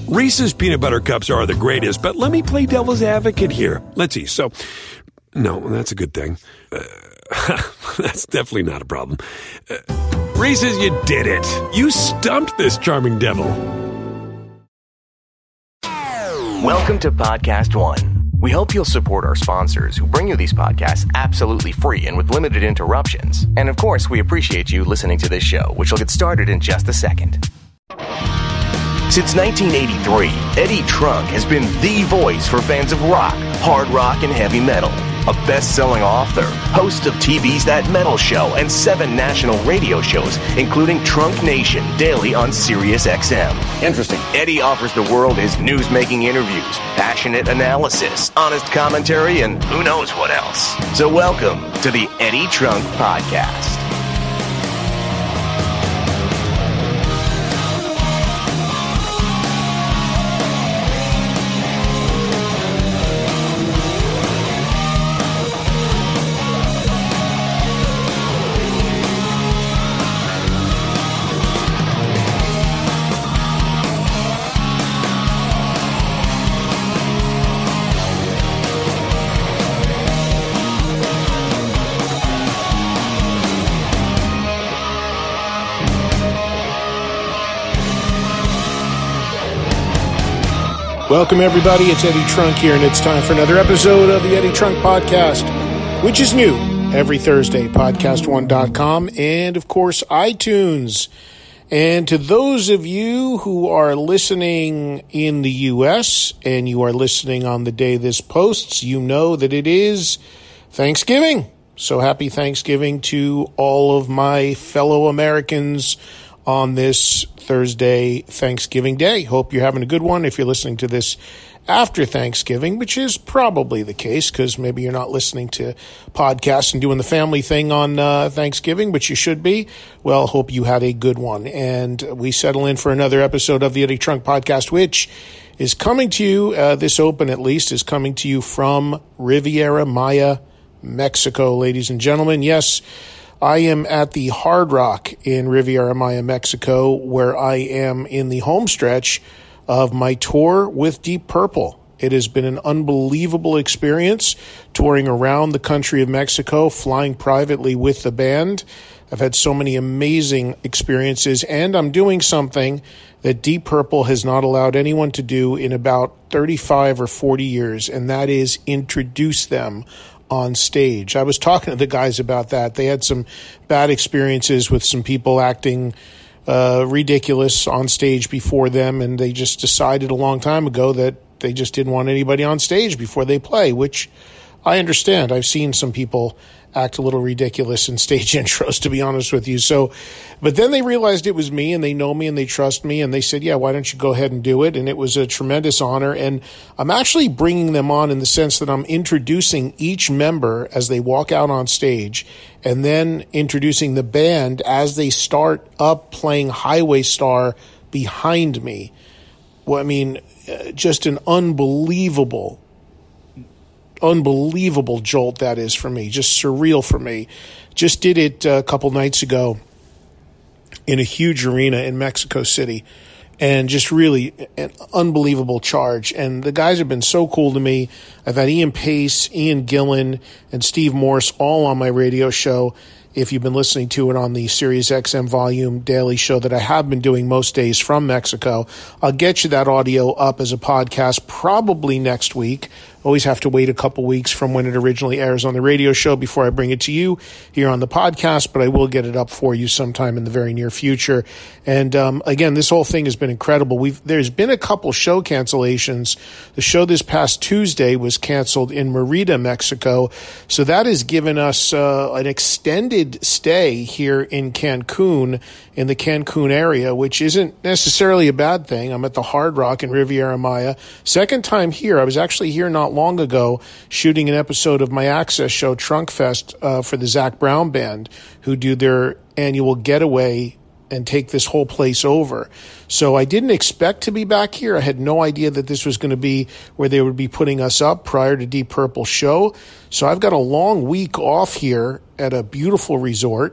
Reese's Peanut Butter Cups are the greatest, but let me play devil's advocate here. Let's see. So, no, that's a good thing. That's definitely not a problem. Reese's, you did it. You stumped this charming devil. Welcome to Podcast One. We hope you'll support our sponsors who bring you these podcasts absolutely free and with limited interruptions. And of course, we appreciate you listening to this show, which will get started in just a second. Since 1983, Eddie Trunk has been the voice for fans of rock, hard rock, and heavy metal. A best-selling author, host of TV's That Metal Show and 7 national radio shows, including Trunk Nation, daily on Sirius XM. Interesting. Eddie offers the world his news-making interviews, passionate analysis, honest commentary, and who knows what else. So welcome to the Eddie Trunk Podcast. Welcome, everybody. It's Eddie Trunk here, and it's time for another episode of the Eddie Trunk Podcast, which is new every Thursday, podcast1.com, and, of course, iTunes. And to those of you who are listening in the U.S. and you are listening on the day this posts, you know that it is Thanksgiving. So happy Thanksgiving to all of my fellow Americans on this Thursday, Thanksgiving Day. Hope you're having a good one if you're listening to this after Thanksgiving, which is probably the case because maybe you're not listening to podcasts and doing the family thing on Thanksgiving, but you should be. Well, hope you had a good one. And we settle in for another episode of the Eddie Trunk Podcast, which is coming to you, this open at least, is coming to you from Riviera Maya, Mexico, ladies and gentlemen. Yes, I am at the Hard Rock in Riviera Maya, Mexico, where I am in the home stretch of my tour with Deep Purple. It has been an unbelievable experience touring around the country of Mexico, flying privately with the band. I've had so many amazing experiences, and I'm doing something that Deep Purple has not allowed anyone to do in about 35 or 40 years, and that is introduce them on stage. I was talking to the guys about that. They had some bad experiences with some people acting ridiculous on stage before them, and they just decided a long time ago that they just didn't want anybody on stage before they play, which I understand. I've seen some people act a little ridiculous in stage intros, to be honest with you. So, but then they realized it was me, and they know me, and they trust me, and they said, yeah, why don't you go ahead and do it? And it was a tremendous honor, and I'm actually bringing them on in the sense that I'm introducing each member as they walk out on stage, and then introducing the band as they start up playing Highway Star behind me. Well, I mean, just an unbelievable jolt that is for me, just surreal for me. Just did it a couple nights ago in a huge arena in Mexico City, and just really an unbelievable charge. And the guys have been so cool to me. I've had Ian Pace, Ian Gillan, and Steve Morse all on my radio show. If you've been listening to it on the Sirius XM Volume daily show that I have been doing most days from Mexico, I'll get you that audio up as a podcast probably next week. Always have to wait a couple weeks from when it originally airs on the radio show before I bring it to you here on the podcast, but I will get it up for you sometime in the very near future. And again, this whole thing has been incredible. There's been a couple show cancellations. The show this past Tuesday was canceled in Merida, Mexico, so that has given us an extended stay here in Cancun, in the Cancun area, which isn't necessarily a bad thing. I'm at the Hard Rock in Riviera Maya. Second time here. I was actually here not long ago shooting an episode of my Access show, Trunk Fest, for the Zac Brown Band, who do their annual getaway and take this whole place over. So I didn't expect to be back here. I had no idea that this was going to be where they would be putting us up prior to Deep Purple's show. So I've got a long week off here at a beautiful resort.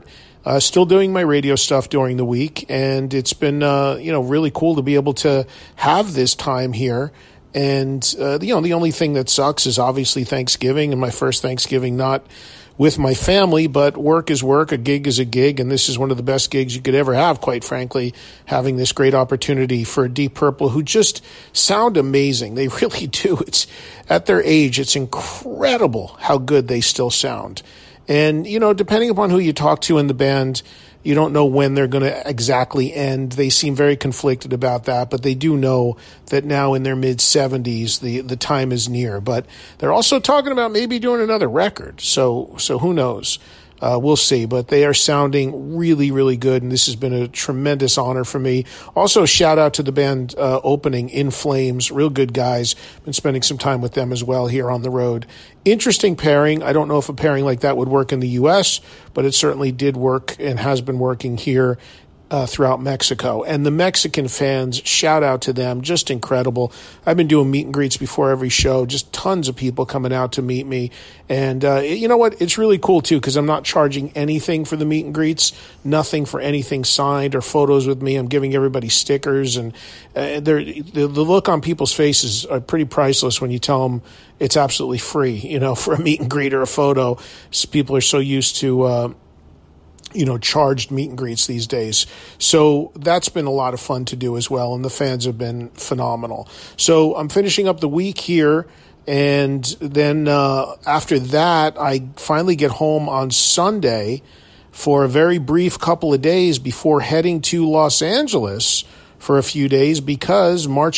Still doing my radio stuff during the week, and it's been, really cool to be able to have this time here. And, the only thing that sucks is obviously Thanksgiving, and my first Thanksgiving not with my family, but work is work, a gig is a gig, and this is one of the best gigs you could ever have, quite frankly, having this great opportunity for Deep Purple, who just sound amazing. They really do. It's at their age, it's incredible how good they still sound. And, depending upon who you talk to in the band, you don't know when they're going to exactly end. They seem very conflicted about that, but they do know that now in their mid-70s, the time is near. But they're also talking about maybe doing another record. So who knows? We'll see. But they are sounding really, really good, and this has been a tremendous honor for me. Also, shout out to the band opening, In Flames. Real good guys. Been spending some time with them as well here on the road. Interesting pairing. I don't know if a pairing like that would work in the U.S., but it certainly did work and has been working here throughout Mexico. And the Mexican fans, shout out to them, just incredible. I've been doing meet and greets before every show, just tons of people coming out to meet me. And you know what? It's really cool, too, because I'm not charging anything for the meet and greets, nothing for anything signed or photos with me. I'm giving everybody stickers, and the look on people's faces are pretty priceless when you tell them it's absolutely free, for a meet and greet or a photo. People are so used to charged meet and greets these days. So that's been a lot of fun to do as well, and the fans have been phenomenal. So I'm finishing up the week here, and then after that, I finally get home on Sunday for a very brief couple of days before heading to Los Angeles for a few days, because November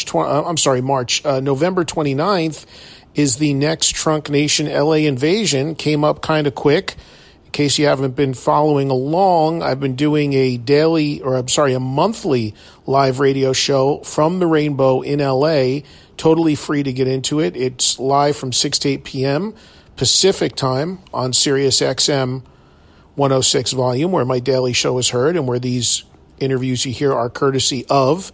29th is the next Trunk Nation LA Invasion. Came up kind of quick. In case you haven't been following along, I've been doing a monthly live radio show from the Rainbow in LA, totally free to get into it. It's live from 6 to 8 p.m. Pacific time on Sirius XM 106 volume, where my daily show is heard and where these interviews you hear are courtesy of.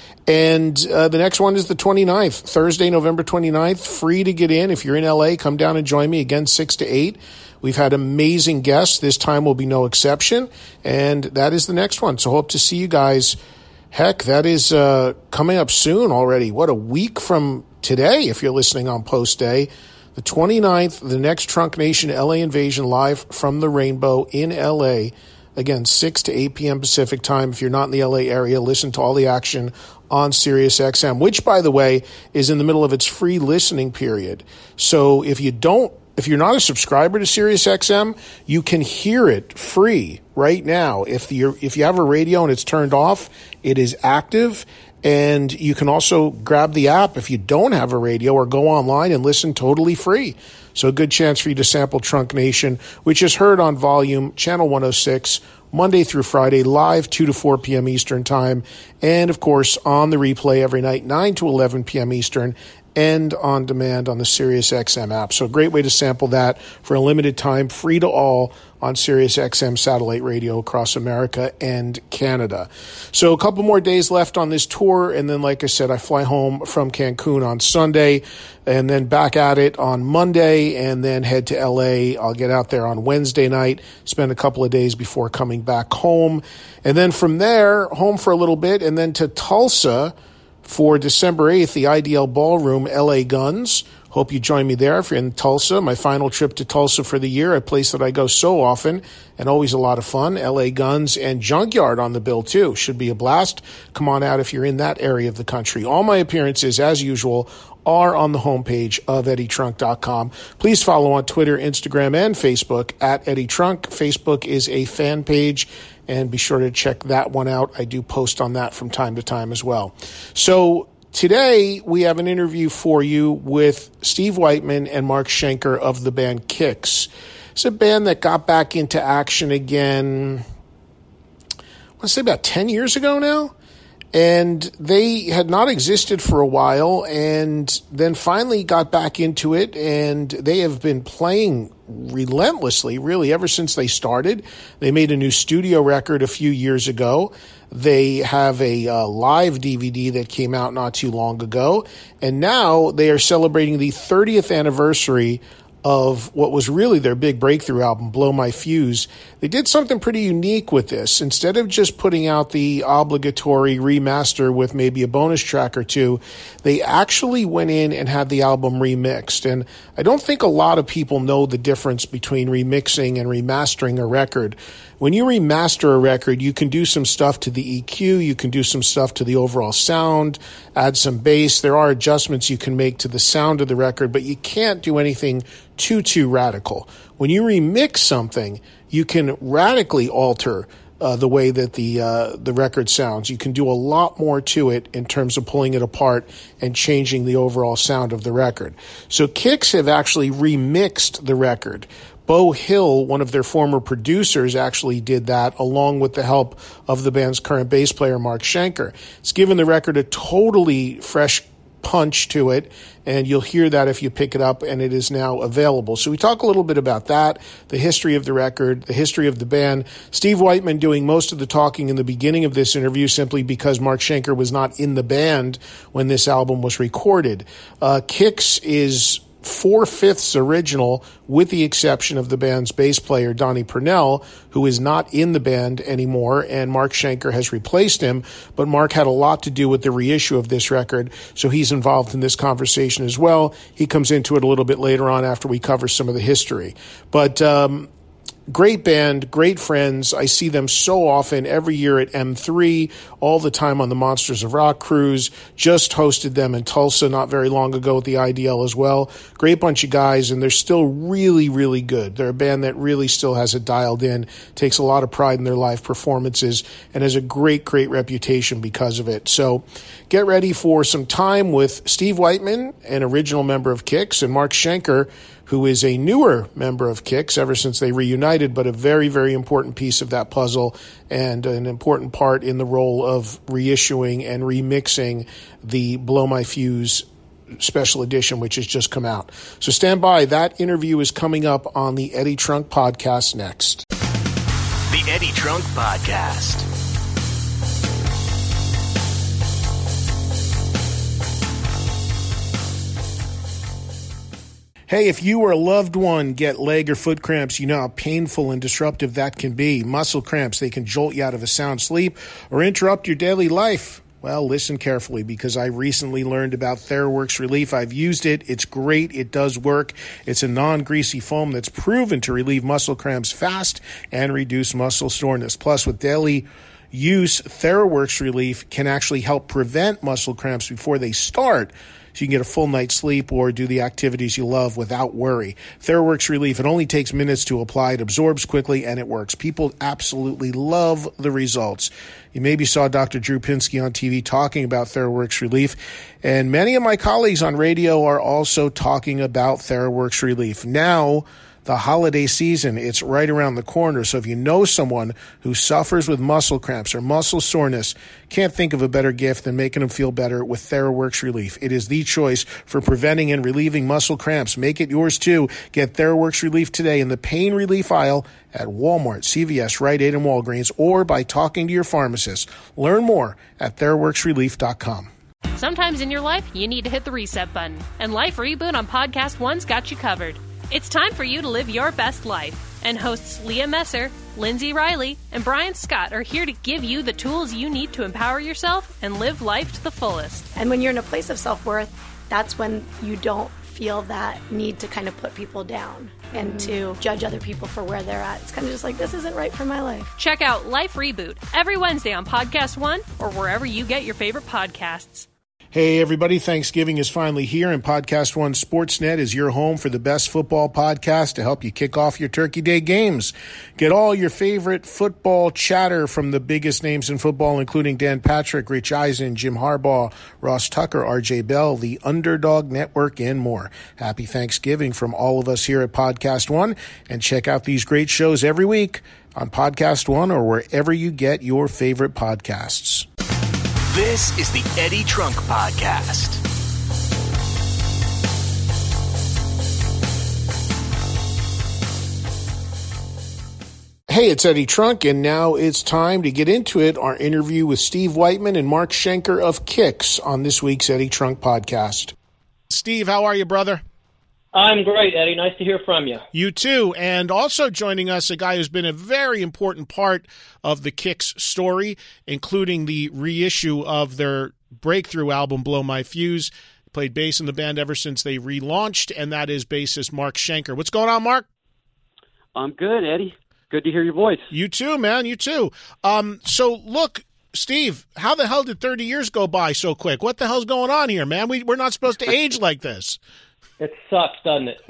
And the next one is the 29th, Thursday, November 29th, free to get in. If you're in LA, come down and join me again, 6 to 8. We've had amazing guests. This time will be no exception. And that is the next one. So hope to see you guys. Heck, that is coming up soon already. What, a week from today, if you're listening on post day. The 29th, the next Trunk Nation LA Invasion live from the Rainbow in LA. Again, 6 to 8 p.m. Pacific time. If you're not in the LA area, listen to all the action on Sirius XM, which, by the way, is in the middle of its free listening period. So if you're not a subscriber to Sirius XM, you can hear it free right now. If you have a radio and it's turned off, it is active. And you can also grab the app if you don't have a radio, or go online and listen totally free. So a good chance for you to sample Trunk Nation, which is heard on Volume, Channel 106, Monday through Friday, live 2 to 4 p.m. Eastern Time. And, of course, on the replay every night, 9 to 11 p.m. Eastern, and on demand on the Sirius XM app. So a great way to sample that for a limited time, free to all on Sirius XM satellite radio across America and Canada. So a couple more days left on this tour, and then, like I said, I fly home from Cancun on Sunday, and then back at it on Monday, and then head to LA. I'll get out there on Wednesday night, spend a couple of days before coming back home, and then from there, home for a little bit, and then to Tulsa for December 8th, the IDL Ballroom, LA Guns. Hope you join me there if you're in Tulsa. My final trip to Tulsa for the year, a place that I go so often and always a lot of fun. LA Guns and Junkyard on the bill, too. Should be a blast. Come on out if you're in that area of the country. All my appearances, as usual, are on the homepage of EddieTrunk.com. Please follow on Twitter, Instagram, and Facebook at Eddie Trunk. Facebook is a fan page, and be sure to check that one out. I do post on that from time to time as well. So today we have an interview for you with Steve Whiteman and Mark Schenker of the band Kix. It's a band that got back into action again, I want to say about 10 years ago now. And they had not existed for a while, and then finally got back into it, and they have been playing relentlessly, really, ever since they started. They made a new studio record a few years ago. They have a live DVD that came out not too long ago, and now they are celebrating the 30th anniversary of what was really their big breakthrough album, Blow My Fuse, they did something pretty unique with this. Instead of just putting out the obligatory remaster with maybe a bonus track or two, they actually went in and had the album remixed. And I don't think a lot of people know the difference between remixing and remastering a record. When you remaster a record, you can do some stuff to the EQ, you can do some stuff to the overall sound, add some bass. There are adjustments you can make to the sound of the record, but you can't do anything too radical. When you remix something, you can radically alter the way that the record sounds. You can do a lot more to it in terms of pulling it apart and changing the overall sound of the record. So Kix have actually remixed the record. Beau Hill, one of their former producers, actually did that along with the help of the band's current bass player, Mark Schenker. It's given the record a totally fresh punch to it, and you'll hear that if you pick it up, and it is now available. So we talk a little bit about that, the history of the record, the history of the band. Steve Whiteman doing most of the talking in the beginning of this interview simply because Mark Schenker was not in the band when this album was recorded. Kix is 4/5 original, with the exception of the band's bass player, Donnie Purnell, who is not in the band anymore, and Mark Schenker has replaced him. But Mark had a lot to do with the reissue of this record, so he's involved in this conversation as well. He comes into it a little bit later on after we cover some of the history. But great band, great friends. I see them so often every year at M3, all the time on the Monsters of Rock cruise. Just hosted them in Tulsa not very long ago at the IDL as well. Great bunch of guys, and they're still really good. They're a band that really still has it dialed in, takes a lot of pride in their live performances, and has a great reputation because of it. So get ready for some time with Steve Whiteman, an original member of Kix, and Mark Schenker, who is a newer member of Kix ever since they reunited, but a very important piece of that puzzle and an important part in the role of reissuing and remixing the Blow My Fuse special edition, which has just come out. So stand by. That interview is coming up on the Eddie Trunk Podcast next. The Eddie Trunk Podcast. Hey, if you or a loved one get leg or foot cramps, you know how painful and disruptive that can be. Muscle cramps, they can jolt you out of a sound sleep or interrupt your daily life. Well, listen carefully, because I recently learned about TheraWorks Relief. I've used it. It's great. It does work. It's a non-greasy foam that's proven to relieve muscle cramps fast and reduce muscle soreness. Plus, with daily use, TheraWorks Relief can actually help prevent muscle cramps before they start, so you can get a full night's sleep or do the activities you love without worry. TheraWorks Relief, it only takes minutes to apply. It absorbs quickly, and it works. People absolutely love the results. You maybe saw Dr. Drew Pinsky on TV talking about TheraWorks Relief, and many of my colleagues on radio are also talking about TheraWorks Relief. Now, the holiday season, it's right around the corner. So if you know someone who suffers with muscle cramps or muscle soreness, can't think of a better gift than making them feel better with TheraWorks Relief. It is the choice for preventing and relieving muscle cramps. Make it yours too. Get TheraWorks Relief today in the pain relief aisle at Walmart, CVS, Rite Aid, and Walgreens, or by talking to your pharmacist. Learn more at TheraWorksRelief.com. Sometimes in your life, you need to hit the reset button, and Life Reboot on Podcast One's got you covered. It's time for you to live your best life, and hosts Leah Messer, Lindsay Riley, and Brian Scott are here to give you the tools you need to empower yourself and live life to the fullest. And when you're in a place of self-worth, that's when you don't feel that need to kind of put people down and to judge other people for where they're at. It's kind of just like, this isn't right for my life. Check out Life Reboot every Wednesday on Podcast One or wherever you get your favorite podcasts. Hey, everybody, Thanksgiving is finally here, and Podcast One Sportsnet is your home for the best football podcast to help you kick off your Turkey Day games. Get all your favorite football chatter from the biggest names in football, including Dan Patrick, Rich Eisen, Jim Harbaugh, Ross Tucker, RJ Bell, the Underdog Network, and more. Happy Thanksgiving from all of us here at Podcast One, and check out these great shows every week on Podcast One or wherever you get your favorite podcasts. This is the Eddie Trunk Podcast. Hey, it's Eddie Trunk, and now it's time to get into it, our interview with Steve Whiteman and Mark Schenker of Kix on this week's Eddie Trunk Podcast. Steve, how are you, brother? I'm great, Eddie. Nice to hear from you. You too. And also joining us, a guy who's been a very important part of the Kix story, including the reissue of their breakthrough album, Blow My Fuse. Played bass in the band ever since they relaunched, and that is bassist Mark Schenker. What's going on, Mark? I'm good, Eddie. Good to hear your voice. You too, man. You too. So, look, Steve, how the hell did 30 years go by so quick? What the hell's going on here, man? We're not supposed to age like this. It sucks, doesn't it?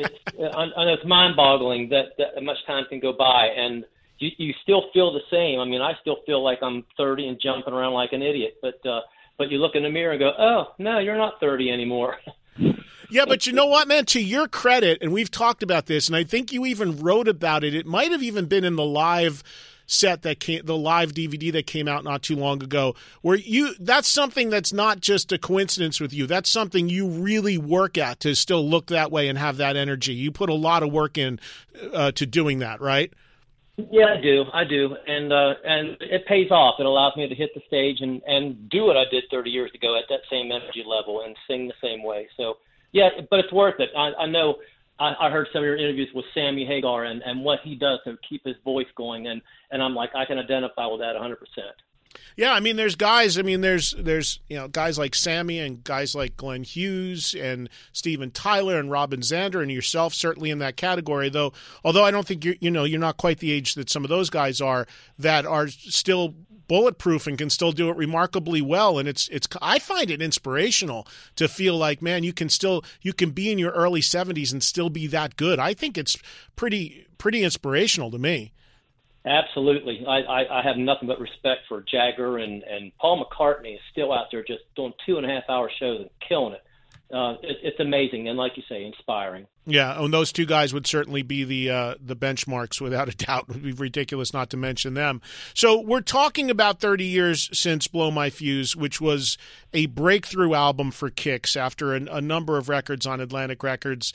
It's mind-boggling that much time can go by, and you still feel the same. I mean, I still feel like I'm 30 and jumping around like an idiot, but you look in the mirror and go, oh, no, you're not 30 anymore. Yeah, but you know what, man? To your credit, and we've talked about this, and I think you even wrote about it. It might have even been in the live set the live DVD that came out not too long ago, where that's something that's not just a coincidence with you. That's something you really work at to still look that way and have that energy. You put a lot of work in to doing that, right? Yeah, I do, and it pays off. It allows me to hit the stage and do what I did 30 years ago at that same energy level and sing the same way. So, yeah, but it's worth it. I know. I heard some of your interviews with Sammy Hagar and what he does to keep his voice going, and I'm like, I can identify with that 100%. Yeah, I mean, there's guys. I mean, there's guys like Sammy and guys like Glenn Hughes and Steven Tyler and Robin Zander and yourself certainly in that category. Although I don't think you're not quite the age that some of those guys are that are still bulletproof and can still do it remarkably well. And it's I find it inspirational to feel like, man, you can be in your early 70s and still be that good. I think it's pretty inspirational to me. Absolutely. I have nothing but respect for Jagger, and Paul McCartney is still out there just doing 2.5-hour shows and killing it. It's amazing, and like you say, inspiring. Yeah, and those two guys would certainly be the benchmarks without a doubt. It would be ridiculous not to mention them. So we're talking about 30 years since Blow My Fuse, which was a breakthrough album for Kix after a number of records on Atlantic Records.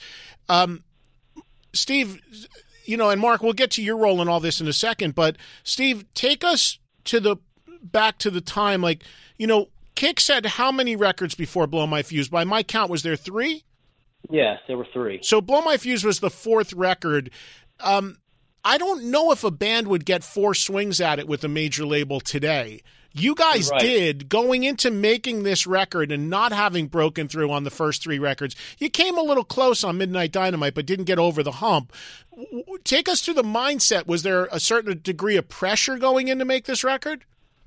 Steve, and Mark, we'll get to your role in all this in a second, but Steve, take us back to the time, Kix had how many records before Blow My Fuse? By my count, was there 3? Yes, there were 3. So Blow My Fuse was the 4th record. I don't know if a band would get 4 swings at it with a major label today. You guys did, going into making this record and not having broken through on the first 3 records. You came a little close on Midnight Dynamite, but didn't get over the hump. Take us through the mindset. Was there a certain degree of pressure going in to make this record?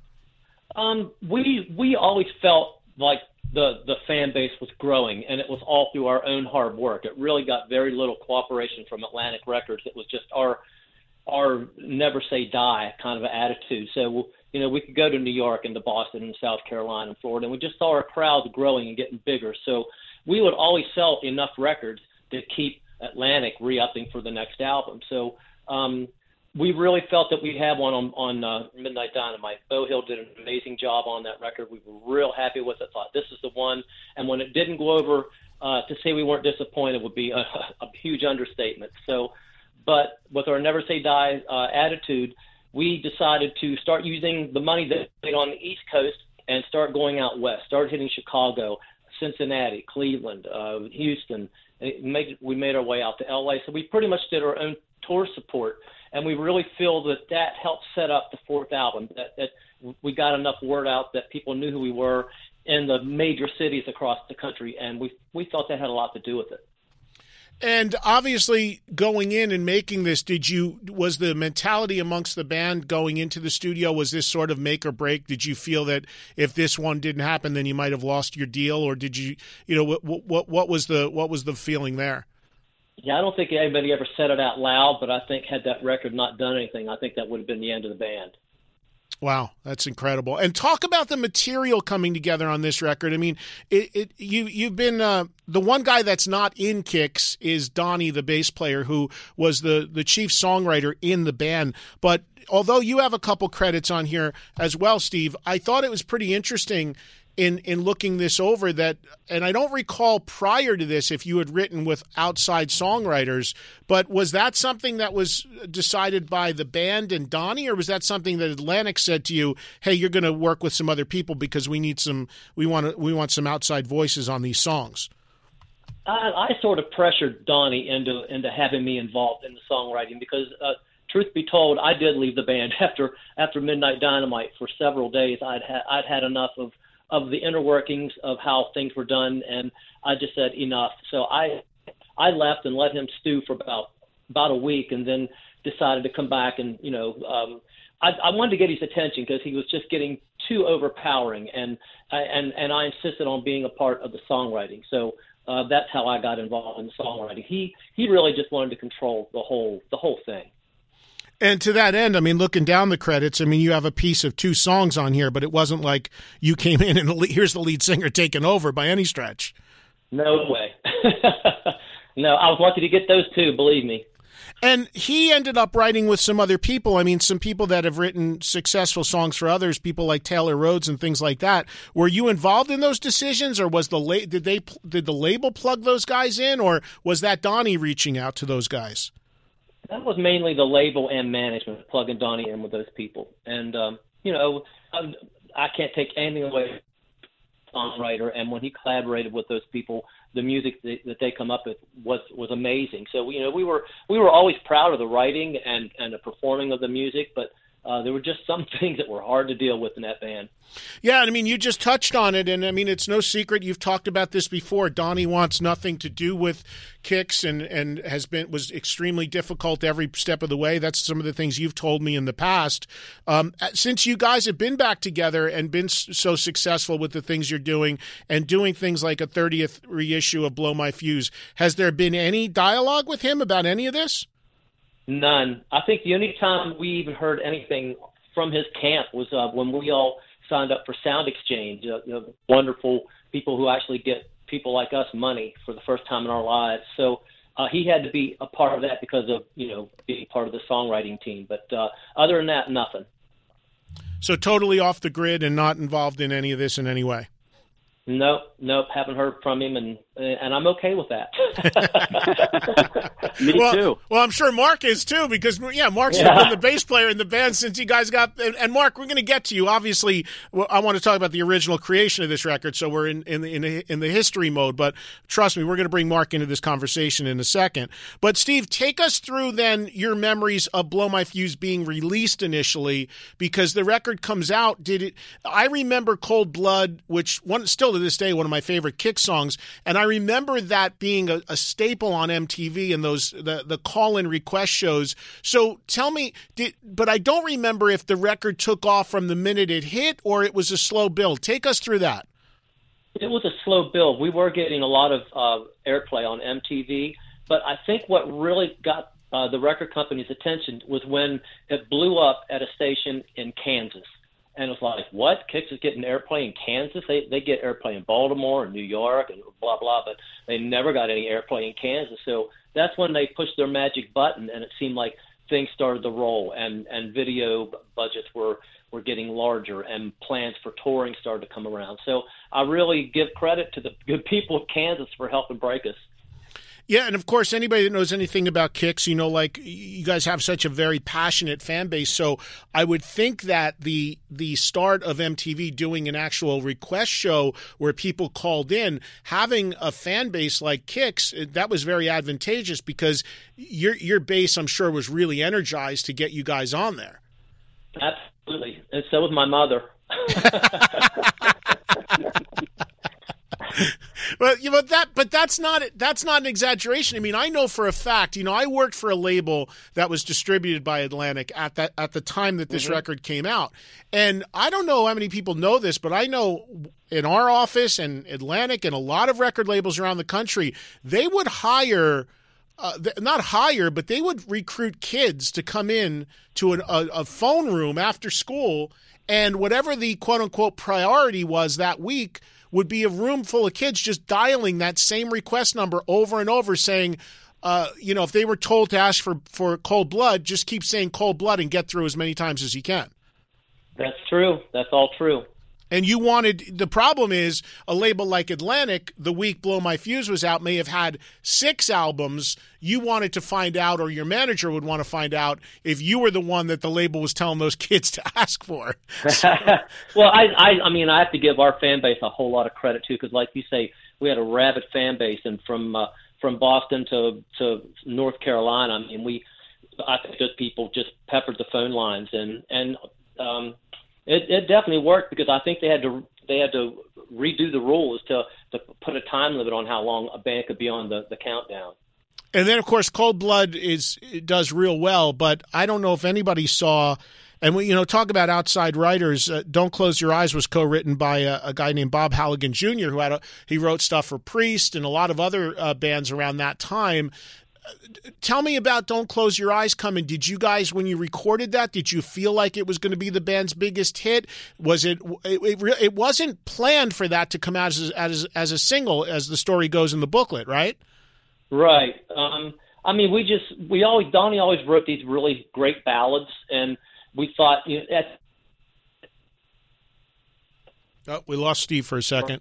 We always felt like the fan base was growing, and it was all through our own hard work. It really got very little cooperation from Atlantic Records. It was just our never say die kind of attitude. So, we could go to New York and to Boston and South Carolina and Florida, and we just saw our crowds growing and getting bigger. So we would always sell enough records to keep Atlantic re-upping for the next album. So we really felt that we had one on Midnight Dynamite. Beau Hill did an amazing job on that record. We were real happy with it. Thought this is the one. And when it didn't go over, to say we weren't disappointed would be a huge understatement. So, but with our never say die attitude, we decided to start using the money that we made on the East Coast and start going out west. Started hitting Chicago, Cincinnati, Cleveland, Houston. We made our way out to L.A. So we pretty much did our own tour support. And we really feel that helped set up the 4th album, that we got enough word out that people knew who we were in the major cities across the country, and we thought that had a lot to do with it. And obviously, going in and making this, was the mentality amongst the band going into the studio, was this sort of make or break? Did you feel that if this one didn't happen, then you might have lost your deal, or did you, what was the feeling there? Yeah, I don't think anybody ever said it out loud, but I think had that record not done anything, I think that would have been the end of the band. Wow, that's incredible. And talk about the material coming together on this record. I mean, you've been the one guy that's not in Kix is Donnie, the bass player, who was the chief songwriter in the band. But although you have a couple credits on here as well, Steve, I thought it was pretty interesting in looking this over that, and I don't recall prior to this if you had written with outside songwriters, but was that something that was decided by the band and Donnie, or was that something that Atlantic said to you, hey, you're going to work with some other people because we want some outside voices on these songs? I sort of pressured Donnie into having me involved in the songwriting because, truth be told, I did leave the band after Midnight Dynamite for several days. I'd had enough of the inner workings of how things were done, and I just said enough. So I left and let him stew for about a week, and then decided to come back and I wanted to get his attention because he was just getting too overpowering, and I insisted on being a part of the songwriting. So that's how I got involved in the songwriting. He really just wanted to control the whole thing. And to that end, I mean, looking down the credits, I mean, you have a piece of 2 songs on here, but it wasn't like you came in and here's the lead singer taking over by any stretch. No way. No, I was lucky to get those 2, believe me. And he ended up writing with some other people. I mean, some people that have written successful songs for others, people like Taylor Rhodes and things like that. Were you involved in those decisions, or was did the label plug those guys in, or was that Donnie reaching out to those guys? That was mainly the label and management plugging Donnie in with those people. And, I can't take anything away from the songwriter. And when he collaborated with those people, the music that they come up with was amazing. So, we were always proud of the writing and the performing of the music, but there were just some things that were hard to deal with in that band. Yeah, I mean, you just touched on it, and I mean, it's no secret. You've talked about this before. Donnie wants nothing to do with Kix, and was extremely difficult every step of the way. That's some of the things you've told me in the past. Since you guys have been back together and been so successful with the things you're doing, and doing things like a 30th reissue of Blow My Fuse, has there been any dialogue with him about any of this? None. I think the only time we even heard anything from his camp was when we all signed up for Sound Exchange, wonderful people who actually get people like us money for the first time in our lives. So he had to be a part of that because of, being part of the songwriting team. But other than that, nothing. So totally off the grid and not involved in any of this in any way? Nope, haven't heard from him, and I'm okay with that. Me too. Well, I'm sure Mark is too, because Mark's been the bass player in the band since you guys got. And Mark, we're going to get to you. Obviously, I want to talk about the original creation of this record, so we're in the history mode. But trust me, we're going to bring Mark into this conversation in a second. But Steve, take us through then your memories of Blow My Fuse being released initially, because the record comes out. I remember Cold Blood, which still to this day one of my favorite Kix songs, and I remember that being a staple on MTV and the call-in request shows. So tell me, but I don't remember if the record took off from the minute it hit or it was a slow build. Take us through that. It was a slow build. We were getting a lot of airplay on MTV, but I think what really got the record company's attention was when it blew up at a station in Kansas. And it was like, what? Kix is getting airplay in Kansas? They get airplay in Baltimore and New York and blah, blah, but they never got any airplay in Kansas. So that's when they pushed their magic button, and it seemed like things started to roll, and video budgets were getting larger, and plans for touring started to come around. So I really give credit to the good people of Kansas for helping break us. Yeah, and of course, anybody that knows anything about Kix, you guys have such a very passionate fan base. So I would think that the start of MTV doing an actual request show where people called in, having a fan base like Kix, that was very advantageous, because your base, I'm sure, was really energized to get you guys on there. Absolutely, and so was my mother. But that's not an exaggeration. I mean, I know for a fact. I worked for a label that was distributed by Atlantic at the time that this record came out, and I don't know how many people know this, but I know in our office and Atlantic and a lot of record labels around the country, they would hire. Not hire, but they would recruit kids to come in to a phone room after school, and whatever the quote-unquote priority was that week would be a room full of kids just dialing that same request number over and over, saying, if they were told to ask for Cold Blood, just keep saying Cold Blood and get through as many times as you can. That's true. That's all true. And you wanted, the problem is a label like Atlantic, the week Blow My Fuse was out, may have had 6 albums. You wanted to find out, or your manager would want to find out, if you were the one that the label was telling those kids to ask for. Well, I mean, I have to give our fan base a whole lot of credit too, because like you say, we had a rabid fan base, and from Boston to North Carolina, I mean, I think those people just peppered the phone lines, and it definitely worked, because I think they had to redo the rules to put a time limit on how long a band could be on the countdown. And then, of course, Cold Blood does real well, but I don't know if anybody saw. And we, talk about outside writers. Don't Close Your Eyes was co-written by a guy named Bob Halligan Jr., he wrote stuff for Priest and a lot of other bands around that time. Tell me about Don't Close Your Eyes coming. Did you guys, when you recorded that, did you feel like it was going to be the band's biggest hit? Was it wasn't planned for that to come out as a single, as the story goes in the booklet, right? Right. I mean, Donnie always wrote these really great ballads, and we thought, Oh, we lost Steve for a second.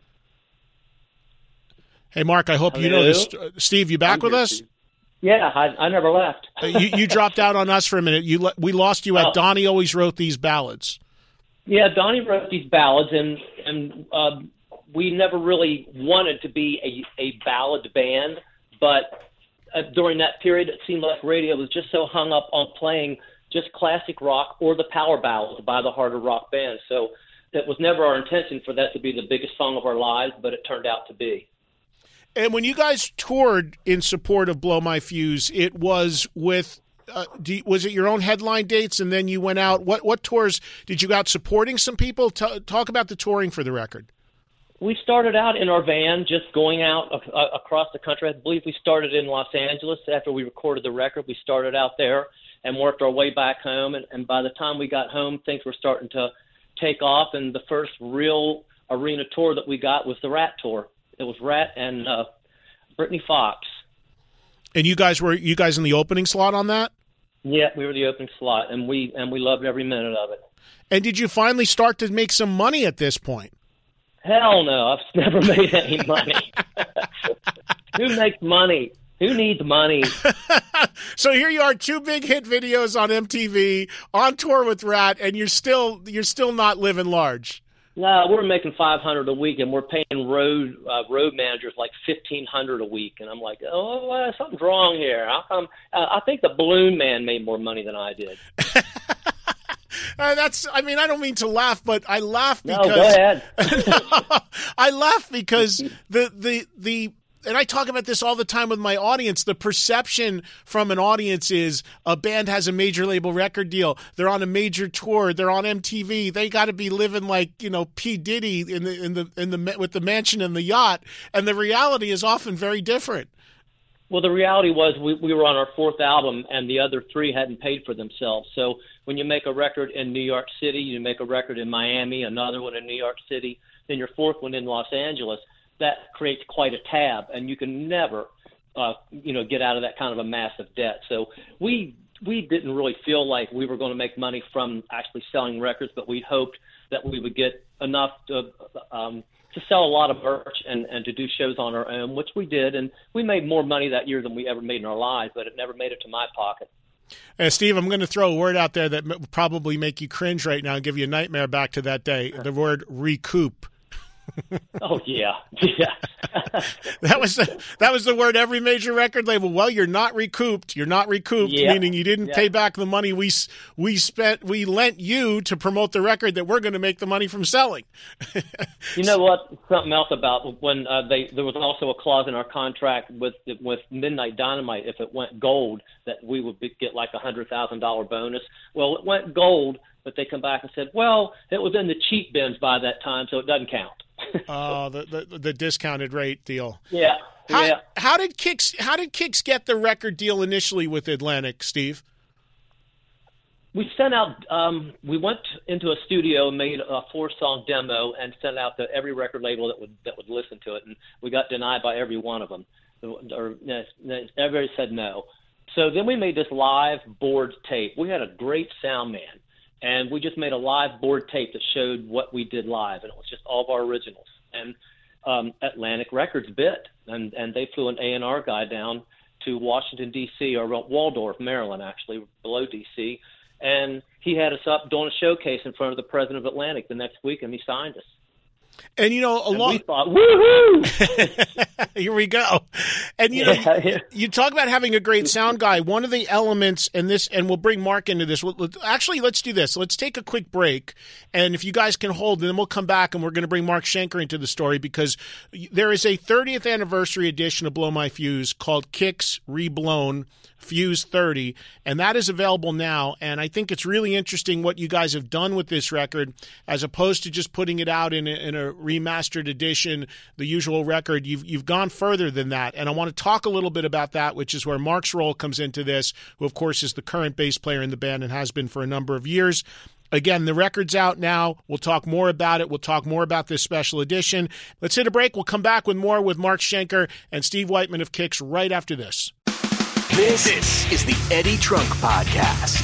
Hey, Mark, I hope you know this. Steve, you back with us? Yeah, I never left. You dropped out on us for a minute. We lost you at Donnie always wrote these ballads. Yeah, Donnie wrote these ballads, and we never really wanted to be a ballad band, but during that period, it seemed like radio was just so hung up on playing just classic rock or the power ballads by the harder rock bands. So that was never our intention for that to be the biggest song of our lives, but it turned out to be. And when you guys toured in support of Blow My Fuse, it was with was it your own headline dates, and then you went out? What tours did you go out supporting some people? Talk about the touring for the record. We started out in our van, just going out across the country. I believe we started in Los Angeles after we recorded the record. We started out there and worked our way back home. And by the time we got home, things were starting to take off. And the first real arena tour that we got was the Rat tour. It was Rat and Brittany Fox. And you guys in the opening slot on that? Yeah, we were the opening slot, and we loved every minute of it. And did you finally start to make some money at this point? Hell no, I've never made any money. Who makes money? Who needs money? So here you are, 2 big hit videos on MTV, on tour with Rat, and you're still not living large. No, we're making $500 a week, and we're paying road managers like $1,500 a week, and I'm like, oh, something's wrong here. How come? I think the Balloon Man made more money than I did. I don't mean to laugh, but I laugh because. No, go ahead. I laugh because the and I talk about this all the time with my audience. The perception from an audience is a band has a major label record deal. They're on a major tour. They're on MTV. They got to be living like, P. Diddy with the mansion and the yacht. And the reality is often very different. Well, the reality was we were on our 4th album, and the other 3 hadn't paid for themselves. So when you make a record in New York City, you make a record in Miami, another one in New York City, then your 4th one in Los Angeles, that creates quite a tab, and you can never, get out of that kind of a massive debt. So we didn't really feel like we were going to make money from actually selling records, but we hoped that we would get enough to sell a lot of merch and to do shows on our own, which we did, and we made more money that year than we ever made in our lives, but it never made it to my pocket. Steve, I'm going to throw a word out there that will probably make you cringe right now and give you a nightmare back to that day. The word recoup. Oh yeah. That was the word every major record label. Well, you're not recouped. You're not recouped, meaning you didn't pay back the money we lent you to promote the record that we're going to make the money from selling. You know what? Something else about when there was also a clause in our contract with Midnight Dynamite, if it went gold, that we would get like $100,000 bonus. Well, it went gold, but they come back and said, well, it was in the cheap bins by that time, so it doesn't count. Oh, the discounted rate deal. Yeah. How did Kix get the record deal initially with Atlantic, Steve? We sent out. We went into a studio and made a 4-song demo and sent out to every record label that would listen to it, and we got denied by every one of them. Or everybody said no. So then we made this live board tape. We had a great sound man, And we just made a live board tape that showed what we did live, and it was just all of our originals. And Atlantic Records bit, and they flew an A&R guy down to Washington, D.C., or Waldorf, Maryland, actually, below D.C., and he had us up doing a showcase in front of the president of Atlantic the next week, and he signed us. And, you know, we thought, woohoo! Here we go. And, you know, you talk about having a great sound guy. One of the elements in this, and we'll bring Mark into this. Actually, let's do this. Let's take a quick break. And if you guys can hold, then we'll come back and we're going to bring Mark Schenker into the story, because there is a 30th anniversary edition of Blow My Fuse called Kix Reblown Fuse 30, and that is available now. And I think it's really interesting what you guys have done with this record, as opposed to just putting it out in a remastered edition, the usual record. You've gone further than that, and I want to talk a little bit about that, which is where Mark's role comes into this, who of course is the current bass player in the band and has been for a number of years. Again, the record's out now. We'll talk more about it. We'll talk more about this special edition. Let's hit a break. We'll come back with more with Mark Schenker and Steve Whiteman of Kix right after this. This is the Eddie Trunk Podcast.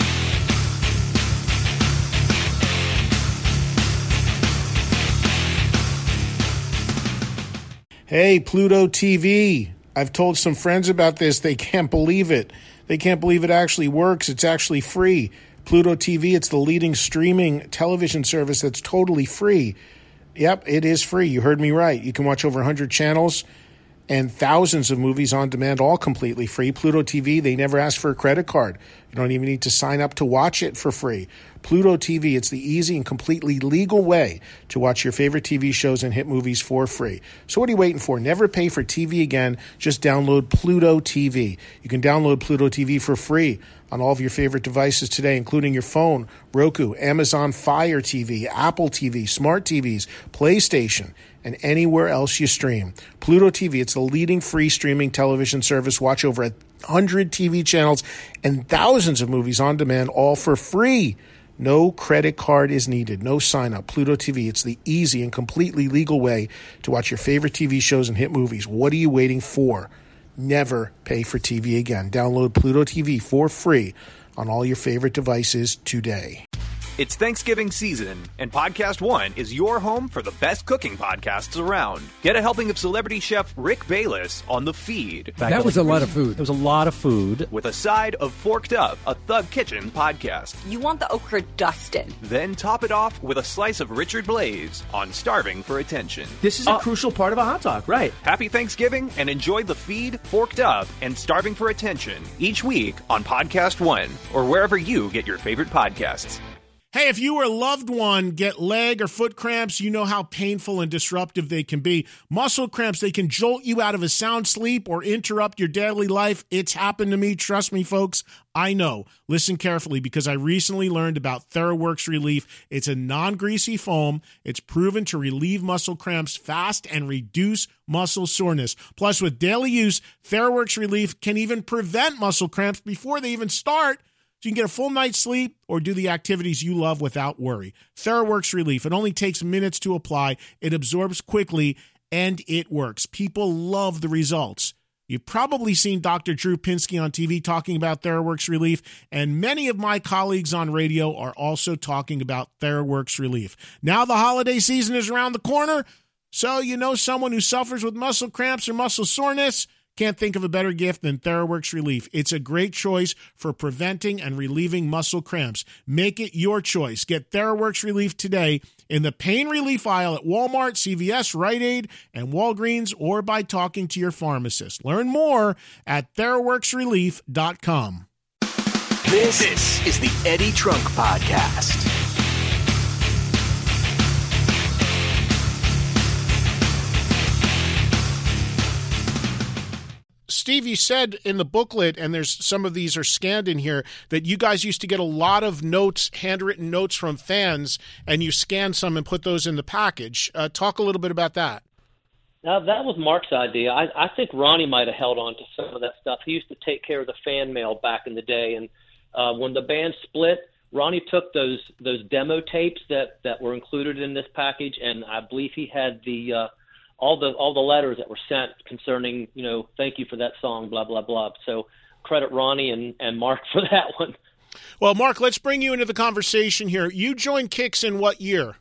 Hey, Pluto TV. I've told some friends about this. They can't believe it. They can't believe it actually works. It's actually free. Pluto TV, it's the leading streaming television service that's totally free. Yep, it is free. You heard me right. You can watch over 100 channels and thousands of movies on demand, all completely free. Pluto TV, they never ask for a credit card. You don't even need to sign up to watch it for free. Pluto TV, it's the easy and completely legal way to watch your favorite TV shows and hit movies for free. So what are you waiting for? Never pay for TV again. Just download Pluto TV. You can download Pluto TV for free on all of your favorite devices today, including your phone, Roku, Amazon Fire TV, Apple TV, smart TVs, PlayStation, and anywhere else you stream. Pluto TV, it's the leading free streaming television service. Watch over 100 TV channels and thousands of movies on demand, all for free. No credit card is needed. No sign up. Pluto TV, it's the easy and completely legal way to watch your favorite TV shows and hit movies. What are you waiting for? Never pay for TV again. Download Pluto TV for free on all your favorite devices today. It's Thanksgiving season, and Podcast One is your home for the best cooking podcasts around. Get a helping of celebrity chef Rick Bayless on The Feed. That was a lot of food. It was a lot of food. With a side of Forked Up, a Thug Kitchen podcast. You want the okra dusted. Then top it off with a slice of Richard Blaze on Starving for Attention. This is a crucial part of a hot dog, right? Happy Thanksgiving, and enjoy The Feed, Forked Up, and Starving for Attention each week on Podcast One, or wherever you get your favorite podcasts. Hey, if you or a loved one get leg or foot cramps, you know how painful and disruptive they can be. Muscle cramps, they can jolt you out of a sound sleep or interrupt your daily life. It's happened to me. Trust me, folks. I know. Listen carefully, because I recently learned about TheraWorks Relief. It's a non-greasy foam. It's proven to relieve muscle cramps fast and reduce muscle soreness. Plus, with daily use, TheraWorks Relief can even prevent muscle cramps before they even start. So you can get a full night's sleep or do the activities you love without worry. TheraWorks Relief. It only takes minutes to apply. It absorbs quickly, and it works. People love the results. You've probably seen Dr. Drew Pinsky on TV talking about TheraWorks Relief, and many of my colleagues on radio are also talking about TheraWorks Relief. Now the holiday season is around the corner, so you know someone who suffers with muscle cramps or muscle soreness. Can't think of a better gift than TheraWorks Relief. It's a great choice for preventing and relieving muscle cramps. Make it your choice. Get TheraWorks Relief today in the pain relief aisle at Walmart, CVS, Rite Aid, and Walgreens, or by talking to your pharmacist. Learn more at TheraWorksRelief.com. This is the Eddie Trunk Podcast. Steve, you said in the booklet, and there's some of these are scanned in here, that you guys used to get a lot of notes, handwritten notes from fans, and you scanned some and put those in the package. Talk a little bit about that. Now, that was Mark's idea. I think Ronnie might have held on to some of that stuff. He used to take care of the fan mail back in the day, and when the band split, Ronnie took those demo tapes that were included in this package, and I believe he had the all the letters that were sent concerning, thank you for that song, blah, blah, blah. So credit Ronnie and Mark for that one. Well, Mark, let's bring you into the conversation here. You joined Kix in what year?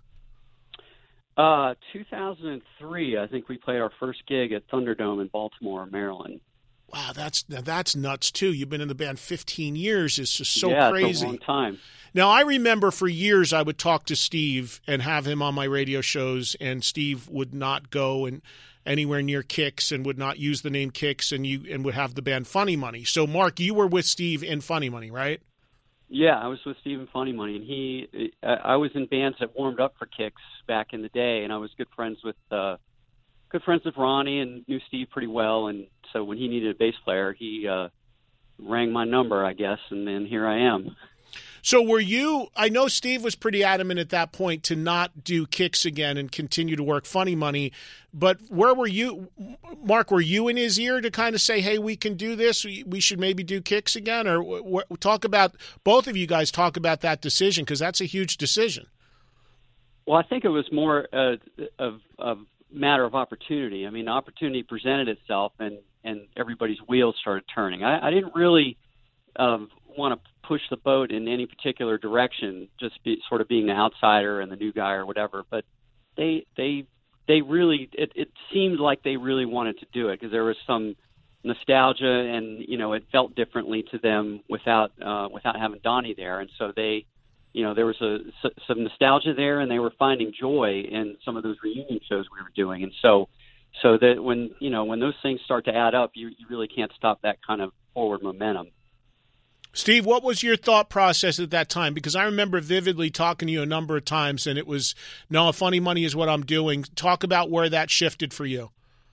2003, I think we played our first gig at Thunderdome in Baltimore, Maryland. Wow, that's nuts, too. You've been in the band 15 years. It's just so crazy. crazy. It's a long time. Now, I remember for years I would talk to Steve and have him on my radio shows, and Steve would not go anywhere near Kix and would not use the name Kix and would have the band Funny Money. So, Mark, you were with Steve in Funny Money, right? Yeah, I was with Steve in Funny Money, and I was in bands that warmed up for Kix back in the day, and I was good friends with Ronnie and knew Steve pretty well, and so when he needed a bass player, he rang my number, I guess, and then here I am. So I know Steve was pretty adamant at that point to not do Kix again and continue to work Funny Money, but where were you, Mark, were you in his ear to kind of say, hey, we can do this, we should maybe do Kix again? Or both of you guys talk about that decision, because that's a huge decision. Well, I think it was more of a matter of opportunity. I mean, opportunity presented itself, and everybody's wheels started turning. I didn't really want to push the boat in any particular direction, just sort of being the outsider and the new guy or whatever. But they really, it seemed like they really wanted to do it, because there was some nostalgia, and it felt differently to them without having Donnie there, and so they. There was some nostalgia there, and they were finding joy in some of those reunion shows we were doing. And so that when those things start to add up, you really can't stop that kind of forward momentum. Steve, what was your thought process at that time? Because I remember vividly talking to you a number of times, and it was, no, Funny Money is what I'm doing. Talk about where that shifted for you.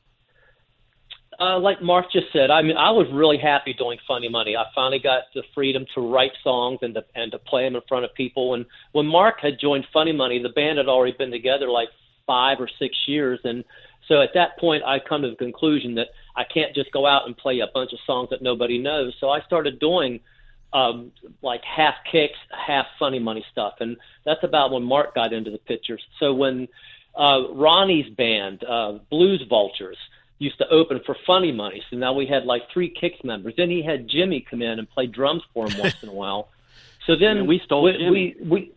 Like Mark just said, I mean, I was really happy doing Funny Money. I finally got the freedom to write songs and to play them in front of people. And when Mark had joined Funny Money, the band had already been together like 5 or 6 years. And so at that point, I come to the conclusion that I can't just go out and play a bunch of songs that nobody knows. So I started doing like half Kix, half Funny Money stuff. And that's about when Mark got into the picture. So when Ronnie's band, Blues Vultures, used to open for Funny Money. So now we had like 3 Kix members. Then he had Jimmy come in and play drums for him once in a while. So then we stole Jimmy.